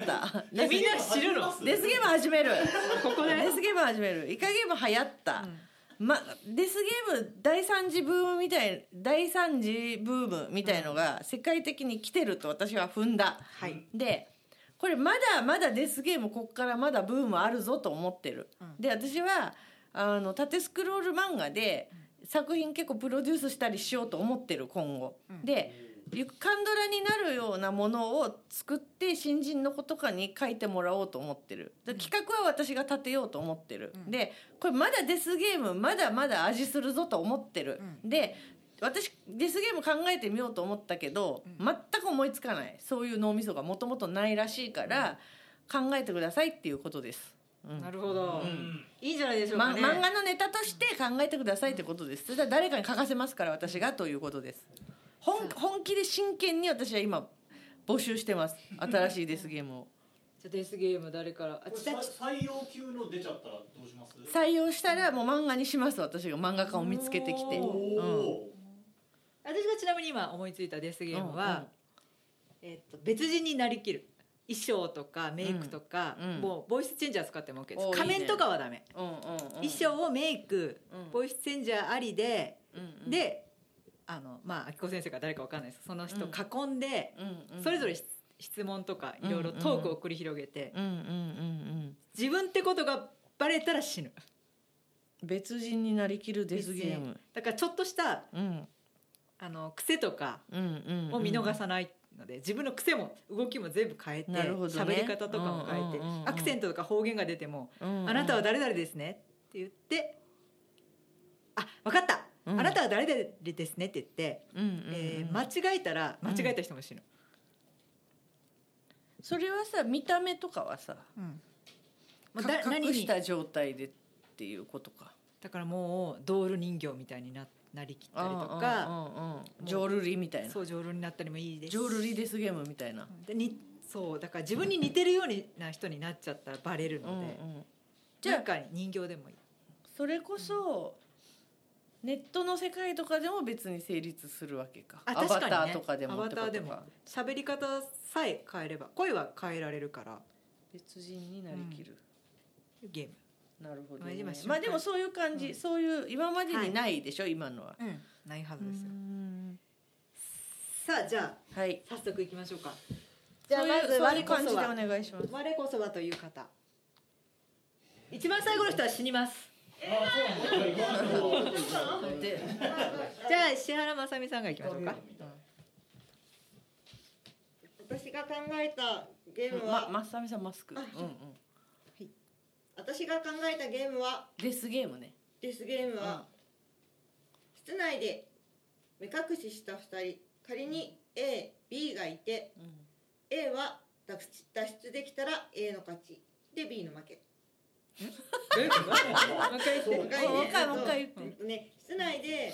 みんな知るの？ デスゲーム始める。 ここでデスゲーム始める。イカゲーム流行った、デスゲーム第三次ブームみたいのが世界的に来てると私は踏んだ、 はい、 でこれまだまだデスゲームこっからまだブームあるぞと思ってる、で私は縦スクロール漫画で作品結構プロデュースしたりしようと思ってる今後、でカンドラになるようなものを作って新人の子とかに書いてもらおうと思ってる。企画は私が立てようと思ってる、でこれまだデスゲームまだまだ味するぞと思ってる、で私デスゲーム考えてみようと思ったけど、全く思いつかない。そういう脳みそがもともとないらしいから、考えてくださいっていうことです、 なるほど、いいんじゃないでしょうかね。 漫画のネタとして考えてくださいってことです。それは誰かに書かせますから私がということです。本気で真剣に私は今募集してます。新しいデスゲームを。 じゃデスゲーム誰から採用級の出ちゃったらどうします？ 採用したらもう漫画にします。私が漫画家を見つけてきて、 私がちなみに今思いついたデスゲームは、別人になりきる。衣装とかメイクとか、もうボイスチェンジャー使っても OK です。仮面とかはダメ、衣装をメイク、ボイスチェンジャーありで、で明子先生か誰か分かんないです。その人囲んで、それぞれ質問とかいろいろトークを繰り広げて、自分ってことがバレたら死ぬ。 別人になりきるデスゲームだからちょっとした、癖とかを見逃さないので、自分の癖も動きも全部変えて、喋り方とかも変えて、アクセントとか方言が出ても、あなたは誰々ですねって言って、分かった、あなたは誰々ですねって言って、間違えたら間違えた人も死ぬ、 それはさ見た目とかはさ、隠した状態でっていうことか。 だからもうドール人形みたいになりきったりとか、 ジョールリみたいな。 そうジョールになったりもいいですし、 ジョールリデスゲームみたいな。 そうだから自分に似てるような人になっちゃったらバレるので、じゃあ人形でもいい。 それこそ、ネットの世界とかでも別に成立するわけか。アバターとかでも。 アバターでも喋り方さえ変えれば、声は変えられるから別人になりきる、 ゲーム。 なるほど、ね、でもそういう感じ、そういう今までにないでしょ、今のは、 ないはずですよ。さあじゃあ、早速いきましょうか。じゃあまず我こそは、我こそはという方、一番最後の人は死にます。じゃあ石原まさみさんがいきましょうか。 私が考えたゲームは、 まさみさんマスク、 私が考えたゲームはデスゲームね。 デスゲームは、室内で目隠しした2人、仮に A、B がいて、A は脱出できたら A の勝ちで B の負け。もう一回言ってね。室内で、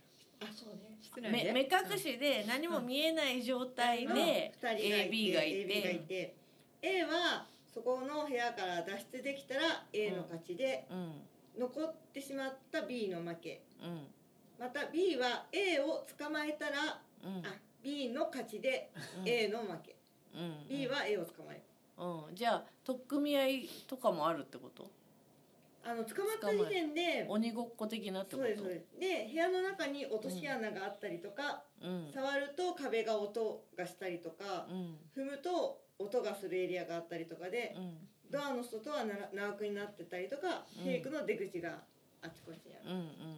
目隠しで何も見えない状態で A、B がいて、 A はそこの部屋から脱出できたら A の勝ちで、残ってしまった B の負け、また B は A を捕まえたら、B の勝ちで A の負け。 B は A を捕まえる。 じゃあ取っ組み合いとかもあるってこと？ 捕まった時点で鬼ごっこ的なってこと？ そうです。で部屋の中に落とし穴があったりとか、触ると壁が音がしたりとか、踏むと音がするエリアがあったりとかで、ドアの外は長くになってたりとか、フェイクの出口があちこちにある。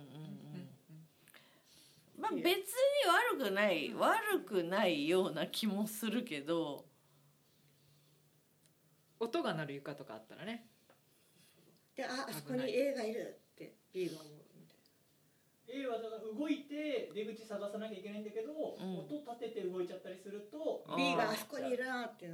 まあ別に悪くないような気もするけど、 音が鳴る床とかあったらね。 で、あそこに A がいるって B が思うみたいな。 A はだから動いて出口探さなきゃいけないんだけど、音立てて動いちゃったりすると B があそこにいるなってなって、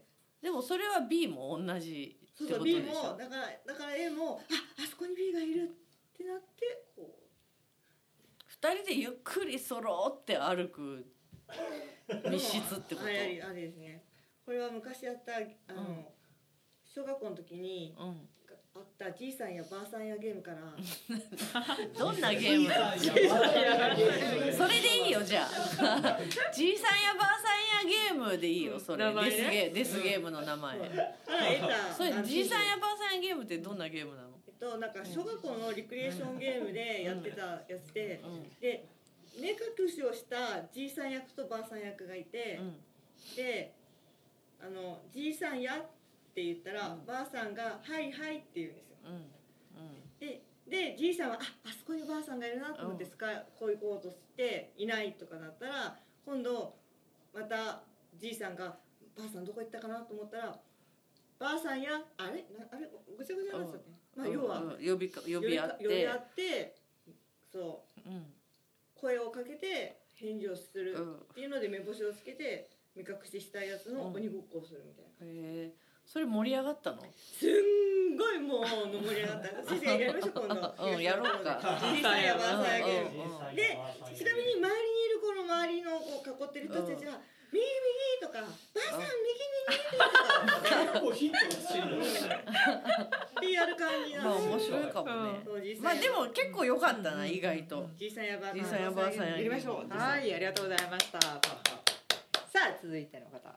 でもそれは B も同じってことでしょ。 B もだから A もあそこに B がいるってなってこう 2人でゆっくりそろって歩く密室ってこと？ あれですね。これは昔やった小学校の時にあったじいさんやばあさんやゲームからどんなゲーム？それでいいよじゃあ。じいさんやばあさんやゲームでいいよそれ。デスゲームの名前。それじいさんやばあさんやゲームってどんなゲームなの？ なんか小学校のリクリエーションゲームでやってたやつで、で目隠しをしたじいさん役とばあさん役がいて、でじいさんやって言ったら、ばあさんがはいはいって言うんですよ。でじいさんはあそこにばあさんがいるなと思ってこう行こうとしていないとかなったら、今度またじいさんがばあさんどこ行ったかなと思ったら、ばあさんやあれごちゃごちゃなんですよね。まあ要は呼び合ってそう、声をかけて返事をするっていうので目星をつけて目隠ししたやつの鬼ごっこをするみたいな。 それ盛り上がったの？ すんごいもう盛り上がった。先生やりましょう今度。 やろうか。 じいさんやばあさんやゲームで、ちなみに周りにいるこの周りのこう囲ってる人たちは右とかばあさん右にとか結構ヒントがしてるってやる感じなんですよ。 面白いかもね。まあでも結構良かったな意外と。 じいさんやばあさんやりましょう。 はい、ありがとうございました。さあ続いての方。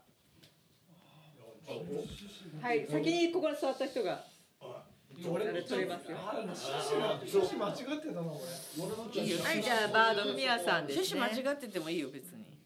はい、先にここに座った人が取れますよ。 趣旨間違ってたなこれ。 はい、じゃあバードフミヤさんですね。 趣旨間違っててもいいよ別に。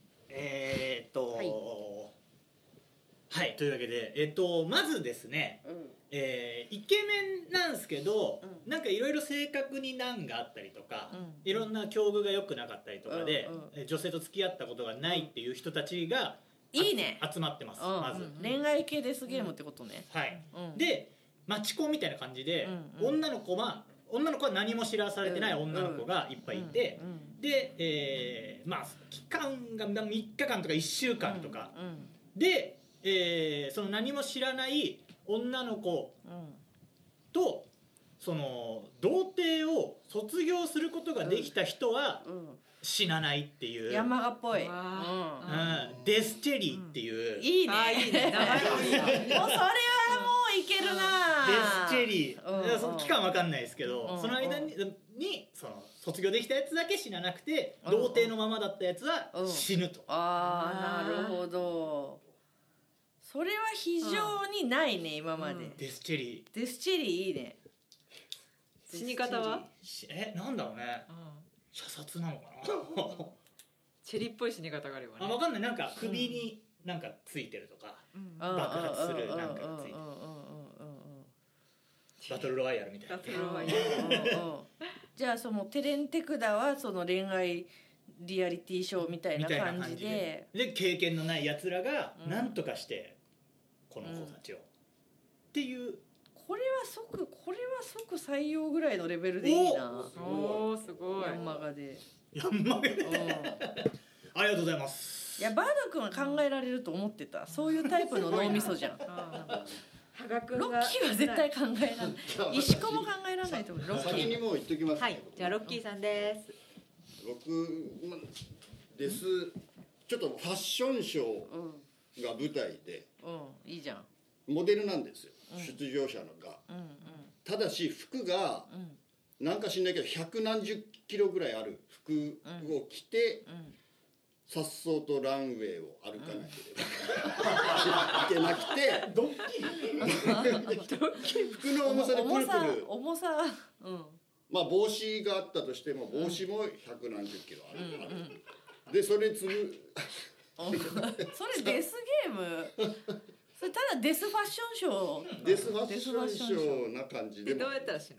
はい、というわけでまずですね、イケメンなんですけど、なんかいろいろ性格に難があったりとか、いろんな境遇が良くなかったりとかで、女性と付き合ったことがないっていう人たちがいいね集まってます。まず恋愛系デスゲームってことね。 はい。でマチコンみたいな感じで、女の子は何も知らされてない女の子がいっぱいいて、で、まあ期間が3日間とか1週間とかで、その何も知らない女の子とその童貞を卒業することができた人は死なないっていう、 山賀っぽい、 デスチェリーっていう、 いいね、いいね、名前もいいもうそれはもういけるな。 デスチェリー、その期間わかんないですけど、その間にその卒業できたやつだけ死ななくて、童貞のままだったやつは死ぬと。 ああ、なるほど。それは非常にないね、今まで。 デスチェリー、デスチェリーいいね。 死に方はなんだろうね、射殺なのかな。 チェリーっぽい死に方があればね。 わかんない。なんか首になんかついてるとか、爆発するなんかがついてる、バトルロワイヤルみたいな。 じゃあそのテレンテクダはその恋愛リアリティショーみたいな感じで、 経験のないやつらが何とかしてこの子たちをっていう。 これは即採用ぐらいのレベルでいいな。 おー、すごい。 ヤンマガで。 ヤンマガで。ありがとうございます。 いや、バード君は考えられると思ってた。そういうタイプの脳みそじゃん。ロッキーは絶対考えられない。石子も考えられないと思う。ロッキー。 先にもう言っときます。 はい。じゃあロッキーさんです。 僕です。ちょっとファッションショーが舞台で、 いいじゃん。 モデルなんですよ。出場者のが。ただし服がなんか知んないけど100何十キロぐらいある服を着て、 さっそうとランウェイを歩かなければいけなくて、 ドッキリ服の重さでくるくる、 重さ、 まあ帽子があったとしても帽子も100何十キロある、でそれ積むそれデスゲーム、それただデスファッションショー、 デスファッションショーな感じでも、 どうやったら死ぬ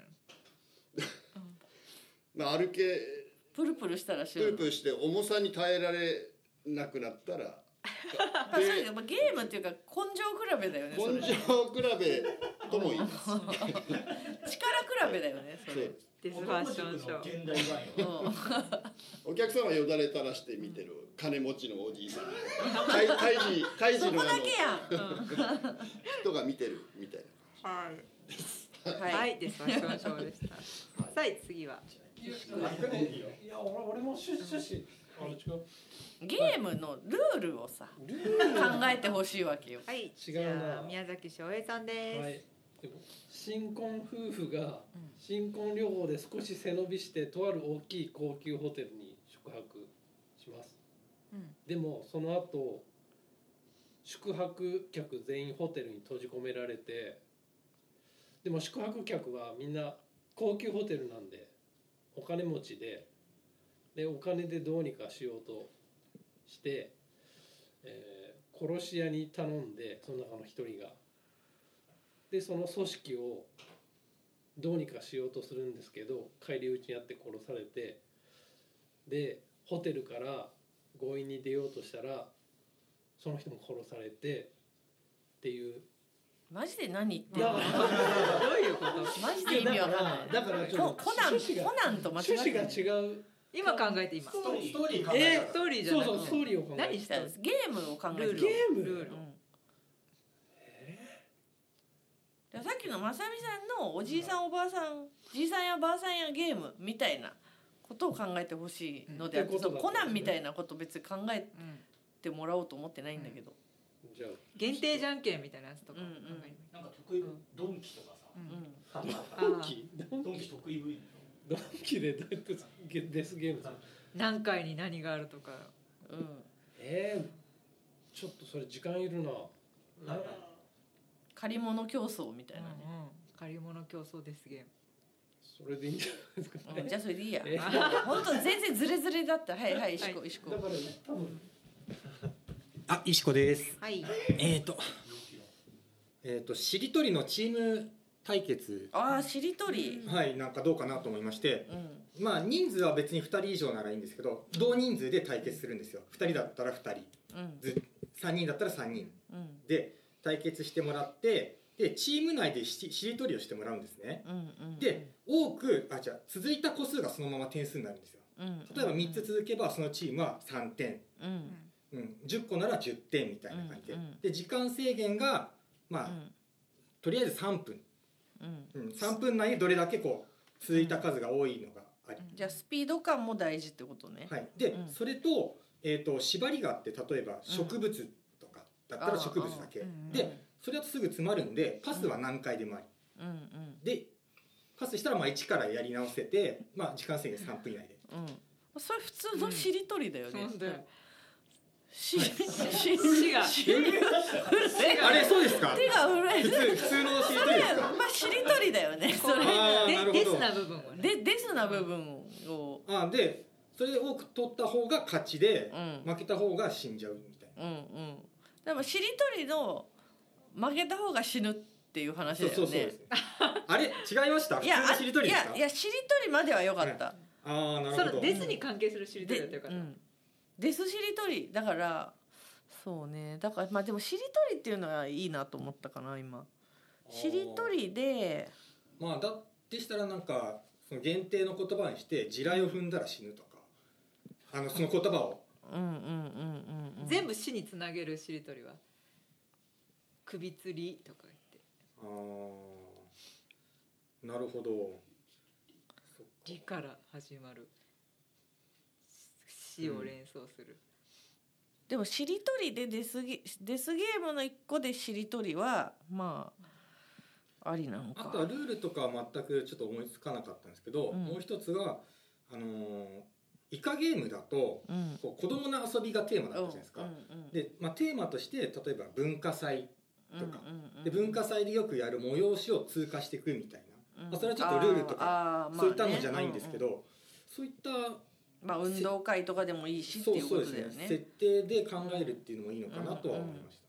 の？ まあ歩けプルプルしたらしプルプルして重さに耐えられなくなったらそれやっぱゲームっていうか根性比べだよね。それ根性比べとも言います力比べだよね。それデスファッションショー。 現代版よ。 お客さんはよだれ垂らして見てる金持ちのおじいさん、開示のそこだけやん。 人が見てるみたいな。 はい、はい、デスファッションショーでした。さあ次は。 いや俺も趣旨ゲームのルールをさ考えてほしいわけよ。 はい、 違うな。 じゃあ宮崎翔平さんです。 はい。新婚夫婦が新婚旅行で少し背伸びしてとある大きい高級ホテルに宿泊します。でもその後宿泊客全員ホテルに閉じ込められて、でも宿泊客はみんな高級ホテルなんでお金持ちでお金でどうにかしようとして、殺し屋に頼んで、その中の一人がでその組織をどうにかしようとするんですけど、返り討ちにあって殺されて、でホテルから強引に出ようとしたらその人も殺されてっていう。 マジで何言ってんの？ どういうこと？ マジで意味わかんない。 だからちょっとコナンと間違趣え旨が違う。 今考えて今。 ストーリー考えストーリーじゃない。 そうストーリーを考えて。 何したんです？ゲームを考えてる。 ゲーム。 ルール。 さっきのまさみさんのおじいさんおばあさん、じいさんやばあさんやゲームみたいなことを考えてほしいので、コナンみたいなこと別に考えてもらおうと思ってないんだけど。 じゃあ限定じゃんけんみたいなやつとか。 なんか得意ドンキとかさ。 ドンキ得意部位。 ドンキでどうやってデスゲームする？ 何回に何があるとか。 ちょっとそれ時間いるな。 借り物競争みたいなね。 借り物競争デスゲーム。 それでいいんじゃないですかね。 じゃあそれでいいや。本当全然ズレズレだった。はい石子。 だから多分。 石子です。 はい。 しりとりのチーム対決。 しりとり。 はい、なんかどうかなと思いまして、まあ人数は別に2人以上ならいいんですけど、同人数で対決するんですよ。2人だったら2人、3人だったら3人で対決してもらって、でチーム内でしりとりをしてもらうんですね。で続いた個数がそのまま点数になるんですよ。例えば3つ続けばそのチームは3点。10個なら10点みたいな感じで、時間制限がとりあえず3分、3分内にどれだけこう続いた数が多いのがあり、 じゃあスピード感も大事ってことね。 はい、で、それと、縛りがあって、例えば植物とかだったら植物だけ、でそれだとすぐ詰まるんでパスは何回でもあり、でパスしたら1からやり直せて、時間制限3分以内で、 それ普通のしりとりだよね。 しがあれそうですか？ 手が震える。 普通のしりとりですか？ しりとりだよね。それデスな部分をね。 デスな部分を。 でそれで多く取った方が勝ちで、負けた方が死んじゃうみたいな。 でもしりとりの負けた方が死ぬっていう話だよね。 そうです。あれ違いました？普通のしりとりですか？ いやしりとりまでは良かった。 なるほど。 そのデスに関係するしりとりだったよかった。 デスしりとりだからそうね、だからでもしりとりっていうのはいいなと思ったかな今。しりとりででしたらなんかその限定の言葉にして地雷を踏んだら死ぬとか、その言葉を全部死につなげるしりとりは首吊りとか言ってなるほど。 りから始まる死を連想する。 でもしりとりでデスゲームの一個でしりとりはありなのか。 あとはルールとかは全くちょっと思いつかなかったんですけど、もう一つがイカゲームだと、こう子供の遊びがテーマだったじゃないですか、で、テーマとして例えば文化祭とか、で文化祭でよくやる催しを通過していくみたいな、それはちょっとルールとかそういったのじゃないんですけど、そういった運動会とかでもいいしっていうことだよね。 設定で考えるっていうのもいいのかなとは思いました。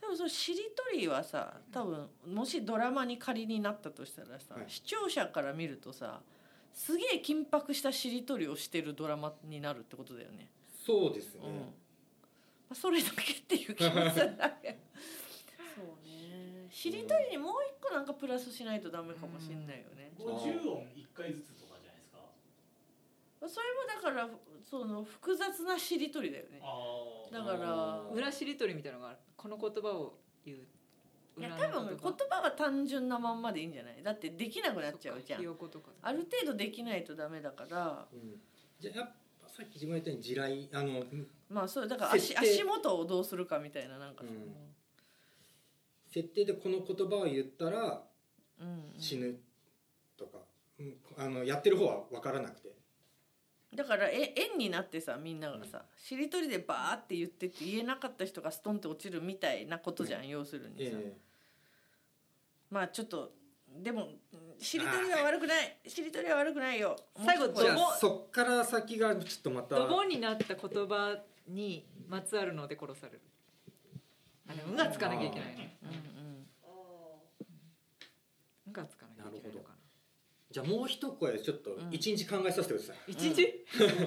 でもそのしりとりはさ、多分もしドラマに仮になったとしたらさ、視聴者から見るとさ、すげえ緊迫したしりとりをしてるドラマになるってことだよね。 そうですね、 それだけっていう気もするだけそうね、しりとりにもう一個なんかプラスしないとダメかもしれないよね。 50音1回ずつとかじゃないですか。 それもだからその複雑なしりとりだよね。だから裏しりとりみたいなのがある。この言葉を言う。 いや多分言葉は単純なまんまでいいんじゃない。だってできなくなっちゃうじゃん。ある程度できないとダメだから、 じゃあやっぱさっき自分が言ったように地雷そうだから足元をどうするかみたいな、なんか設定でこの言葉を言ったら死ぬとか、やってる方は分からなくて、 だから円になってさ、みんながさ、しりとりでバーって言ってって言えなかった人がストンって落ちるみたいなことじゃん、要するにさ、ちょっとでもしりとりは悪くない、しりとりは悪くないよ。 最後じゃあそっから先がちょっとまたドボンになった言葉にまつわるので殺される。運がつかなきゃいけないね。運がつかなきゃいけないのかな。 じゃあもう一声ちょっと一日考えさせてください。 一日？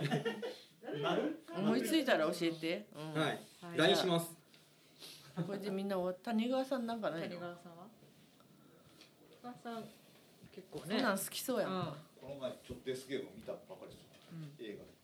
思いついたら教えて。 はい。LINE します。 これでみんな谷川さんなんかないの？ 谷川さんは？谷川さん結構ね。 そんなん好きそうやん。 この前ちょっとデスゲーム見たばかりです。映画で。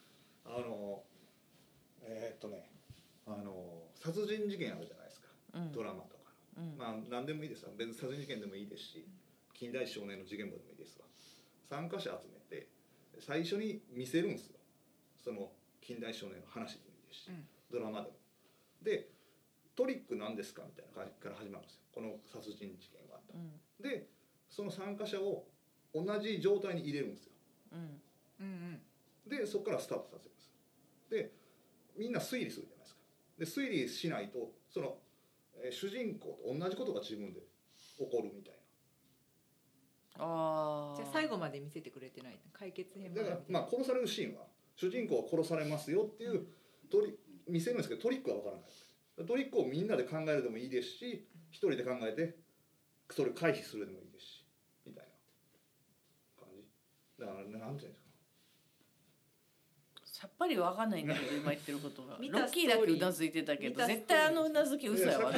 殺人事件あるじゃないですか。ドラマとかの。何でもいいですわ。別に殺人事件でもいいですし。近代少年の事件簿でもいいですわ。参加者集めて最初に見せるんですよ。その近代少年の話でもいいですし、ドラマでも。でトリックなんですかみたいな感じから始まるんですよ。この殺人事件があった。でその参加者を同じ状態に入れるんですよ。でそこからスタートさせます。でみんな推理するじゃないですか。で推理しないとその、主人公と同じことが自分で起こるみたいな。 じゃあ最後まで見せてくれてない解決編だから殺されるシーンは主人公は殺されますよっていう見せるんですけど、トリックは分からない。トリックをみんなで考えるでもいいですし、一人で考えてそれ回避するでもいいですしみたいな感じだから、なんていうんですか、 さっぱりわかんないんだけど今言ってることがロッキーだけうなずいてたけど絶対うなずき嘘やわ。雰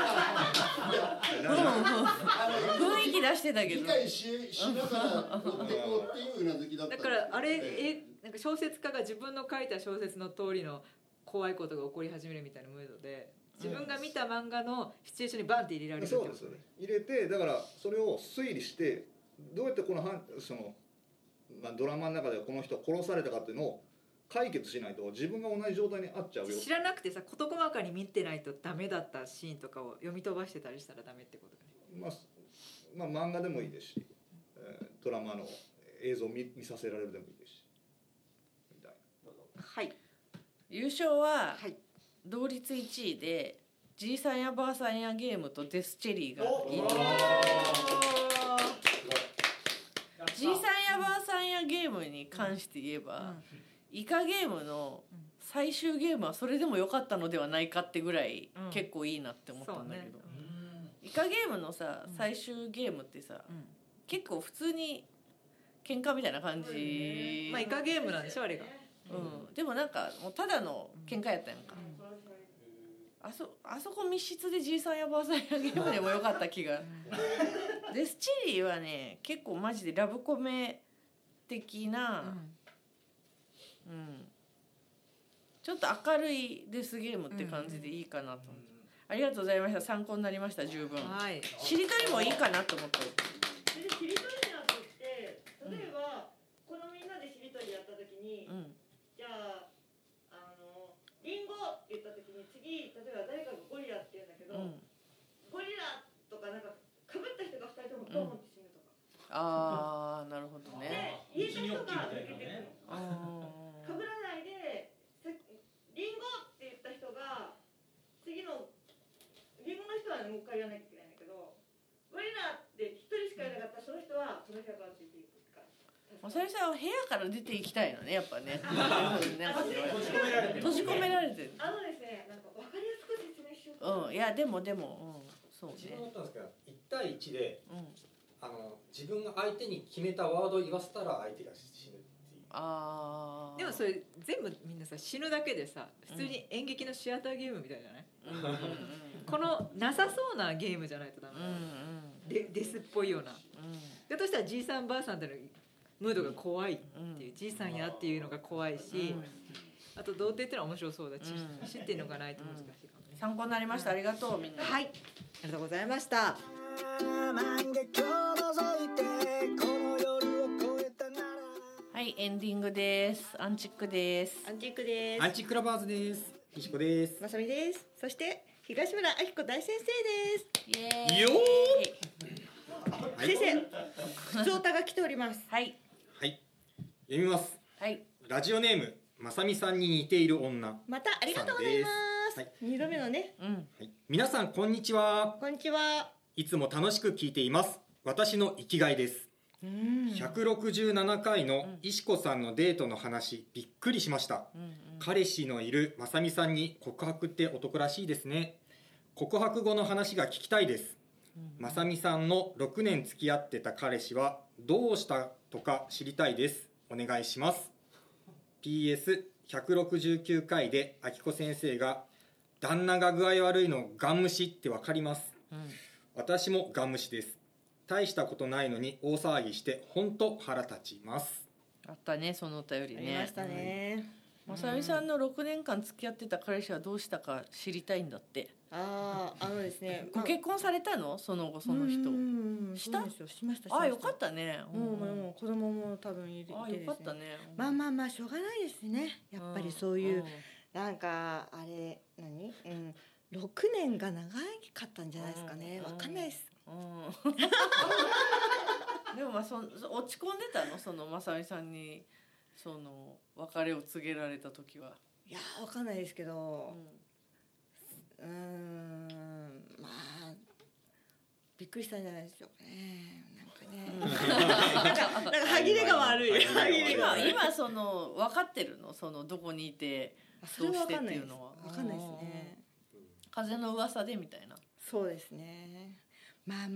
囲気出してたけど理解しながら持ってこうっていううなずきだった。 だからあれなんか小説家が自分の書いた小説の通りの怖いことが起こり始めるみたいなムードで、自分が見た漫画のシチュエーションにバンって入れられるってこと。 そうですよね。入れてだからそれを推理してどうやってこのドラマの中ではこの人殺されたかっていうのを解決しないと自分が同じ状態にあっちゃうよ。 知らなくてさ、事細かに見てないとダメだったシーンとかを読み飛ばしてたりしたらダメってことね。 漫画でもいいですし、ドラマの映像を見させられるでもいいですしみたいな。 はい。 優勝は同率1位で、じいさんやばあさんやゲームとデスチェリーがいい。じいさんやばあさんやゲームに関して言えば、イカゲームの最終ゲームはそれでも良かったのではないかってぐらい結構いいなって思ったんだけど、イカゲームのさ最終ゲームってさ、結構普通に喧嘩みたいな感じ、 イカゲームなんでしょあれが。 でもなんかもうただの喧嘩やったやんか。あそこ密室でじいさんやばあさんやゲームでもよかった気が。デスチェリーはね結構マジでラブコメ的な、ちょっと明るいデスゲームって感じでいいかなと思って、ありがとうございました。参考になりました。十分、しりとりもいいかなと思って。 しりとりじゃなくて、例えばこのみんなでしりとりやった時に、じゃあリンゴって言った時に次例えば誰かがゴリラって言うんだけど、ゴリラとかなんか被った人が2人ともボンって死ぬとか。 なるほどね。 で言えた人が抜けていくの。 まさみさんは部屋から出ていきたいのねやっぱね。閉じ込められてる。 ですね、なんか分かりやすく説明しようかな。 いやでもそうね。 自分だったんですけど1対1で、自分が相手に決めたワードを言わせたら相手が死ぬっていう。 でもそれ全部みんなさ死ぬだけでさ普通に演劇のシアターゲームみたいじゃない？このなさそうなゲームじゃないとダメ。デスっぽいような。だとしたらじいさんばあさんってのムードが怖いっていうじいさんやっていうのが怖いし、あと童貞ってのは面白そうだし、知ってるのがないと難しいかもね。 参考になりました。ありがとうみんな。 はい、ありがとうございました。 はい、エンディングです。アンチックです。 アンチックです。 アンチックラバーズです。石子です。 まさみです。そして東村明子大先生です。 イエーイ。 よ先生、普通歌が来ております。 はい。 はい。読みます。 はい。 ラジオネームまさみさんに似ている女。 またありがとうございます。 はい、 2度目のね。 うん。 はい。皆さんこんにちは。 こんにちは。 いつも楽しく聞いています。私の生きがいです。167回の石子さんのデートの話、びっくりしました。彼氏のいるまさみさんに告白って男らしいですね。告白後の話が聞きたいです。まさみさんの6年付き合ってた彼氏はどうしたとか知りたいです。お願いします。 PS169 回であきこ先生が旦那が具合悪いのガン無視ってわかります、私もガン無視です。大したことないのに大騒ぎして本当腹立ちます。 あったね、そのお便りね。 ありましたね。 まさみさんの6年間付き合ってた彼氏はどうしたか知りたいんだって。 ですね。 ご結婚されたの？その後その人。した？ しました。 あ、よかったね。 もう子供も多分いてですね。 よかったね。 まあしょうがないですね。やっぱりそういうなんかあれ6年が長かったんじゃないですかね。わかんないです。 でも落ち込んでたの、そのまさみさんにその別れを告げられた時は。 いやわかんないですけど、まあびっくりしたんじゃないでしょうかね。なんか歯切れが悪い。 今その分かってるの、そのどこにいてそうしてっていうのは。 分かんないですね。 風の噂でみたいな。 そうですね。まあ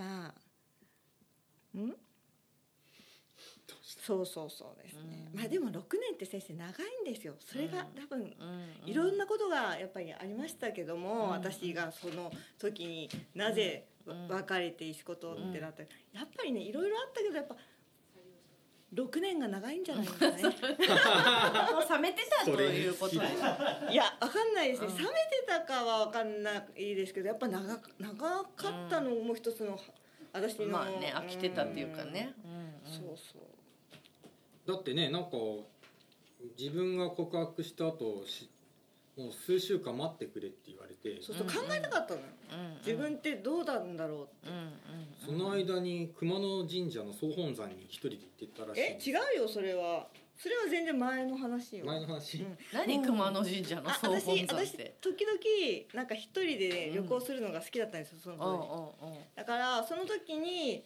そうですね。まあでも6年って先生長いんですよ。それが多分いろんなことがやっぱりありましたけども、私がその時になぜ別れて石子とってなったら、やっぱりねいろいろあったけどやっぱ6年が長いんじゃないですかね。もう冷めてたということでしょ。 いやわかんないですね。冷めてたかはわかんないですけど、やっぱ長かったのも一つの私のまあね、飽きてたっていうかね。 そうだってね、なんか自分が告白した後もう数週間待ってくれって言われて、 そう考えたかったのよ。自分ってどうなんだろうって。 その間に熊野神社の総本山に一人で行ってたらしい。 違うよ、それは全然前の話よ。 前の話。 何熊野神社の総本山って。 私時々なんか一人で旅行するのが好きだったんですよ、その当時。だからその時に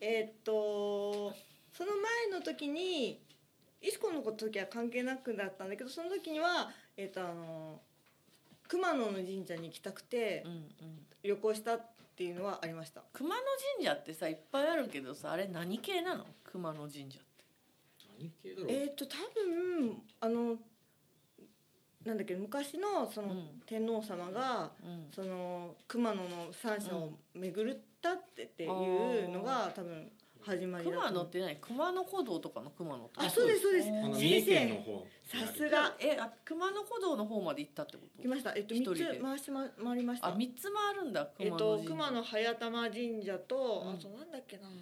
その前の時に石子の時は関係なくだったんだけど、その時には熊野の神社に行きたくて旅行したっていうのはありました。 熊野神社ってさいっぱいあるけどさ、あれ何系なの？熊野神社って何系だろう。 多分なんだっけ、昔のその天皇様がその熊野の三社を巡ったっていうのが多分始まりだと。 熊野って何？熊野古道とかの熊野って。 そうです。 三重県の方。 さすが。 熊野古道の方まで行ったってこと？ 来ました。3つ回りました。 3つ回るんだ。 熊野早玉神社と、あとなんだっけな。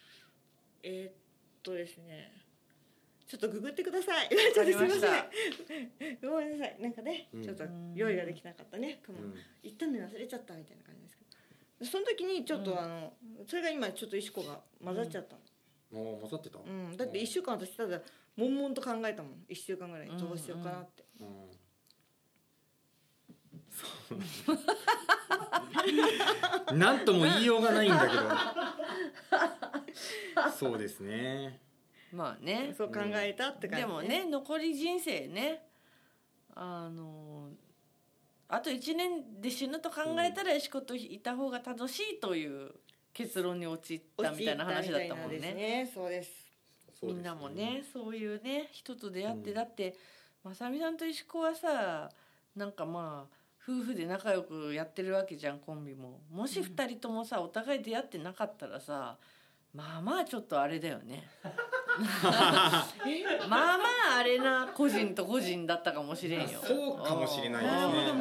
ですね。ちょっとググってください。ちょっとすみません。ごめんなさい。なんかね、ちょっと用意ができなかったね。行ったのに忘れちゃったみたいな感じですけど。その時にちょっとそれが今ちょっと石子が混ざっちゃったの。混ざってた。 だって1週間私ただ悶々と考えたもん。1週間ぐらいどうしようかなって。 なんとも言いようがないんだけど。そうですね。 まあねそう考えたって感じ、 でもね残り人生ねあと1年で死ぬと考えたらエシコといた方が楽しいという結論に陥ったみたいな話だったもんね。 そうです。 みんなもねそういうね人と出会って、だってまさみさんと石子はさなんかまあ夫婦で仲良くやってるわけじゃんコンビも。もし2人ともさお互い出会ってなかったらさまあまあちょっとあれだよねまあまああれな個人と個人だったかもしれんよ。 そうかもしれないですね。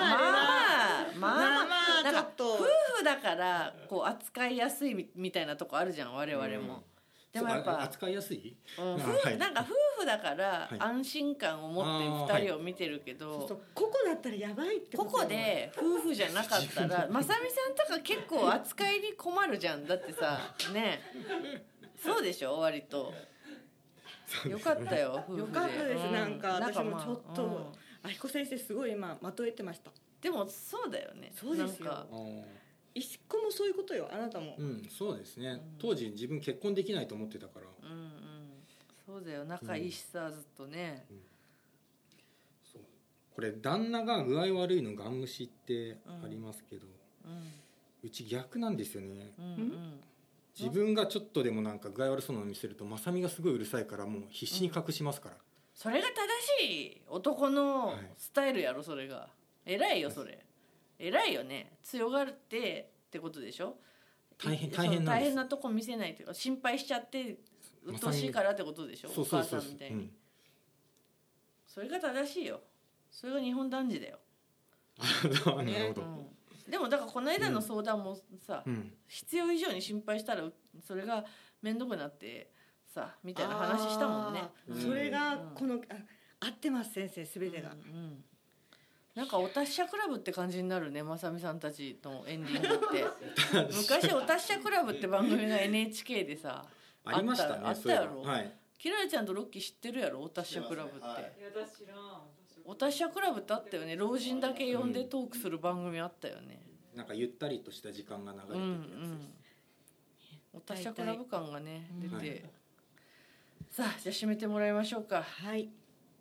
まあなんか夫婦だからこう扱いやすいみたいなとこあるじゃん我々も。 でもやっぱ扱いやすい、 なんか夫婦だから安心感を持って2人を見てるけど、 ここだったらやばいってここで夫婦じゃなかったらまさみさんとか結構扱いに困るじゃん。だってさねそうでしょ割とよかったよ夫婦で。 よかったです、なんか私もちょっとあひこ先生すごい今まとえてました。 でもそうだよね。 そうですよ。石子もそういうことよあなたも。 そうですね、当時自分結婚できないと思ってたから。 そうだよ仲いいしさ、ずっとね、 そうこれ旦那が具合悪いのガン無視ってありますけど、うち逆なんですよね。自分がちょっとでもなんか具合悪そうなの見せるとまさみがすごいうるさいからもう必死に隠しますから、 それが正しい男のスタイルやろ。それが偉いよ。それ偉いよね。強がってってことでしょ。大変なとこ見せないというか心配しちゃって鬱陶しいからってことでしょ。お母さんみたいに、それが正しいよ。それが日本男児だよなるほど、 でもだからこの間の相談もさ、必要以上に心配したらそれが面倒くなってさみたいな話したもんね。 それがこの合ってます先生全てが、 なんかお達者クラブって感じになるねまさみさんたちのエンディングって昔お達者クラブって番組が NHK でさありましたね。 あったやろ。 はいキララちゃんとロッキー知ってるやろお達者クラブって。 私知らん。 お達者クラブってあったよね。老人だけ呼んでトークする番組あったよね。 なんかゆったりとした時間が流れてるやつです。 お達者クラブ感がね出て、さあじゃあ締めてもらいましょうか。 はい。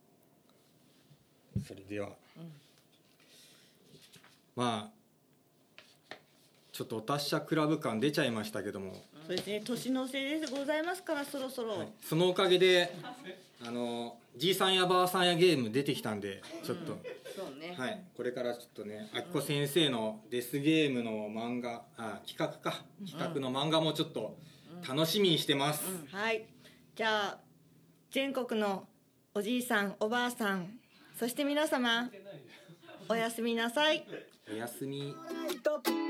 それでは、まあちょっとお達者クラブ感出ちゃいましたけども、 そうですね年の瀬でございますからそろそろ、 そのおかげでじいさんやばあさんやゲーム出てきたんでちょっと、 そうね、 はい、これからちょっとねあきこ先生のデスゲームの漫画企画の漫画もちょっと楽しみにしてます、 はい。じゃあ全国のおじいさんおばあさんそして皆様おやすみなさい。 おやすみ。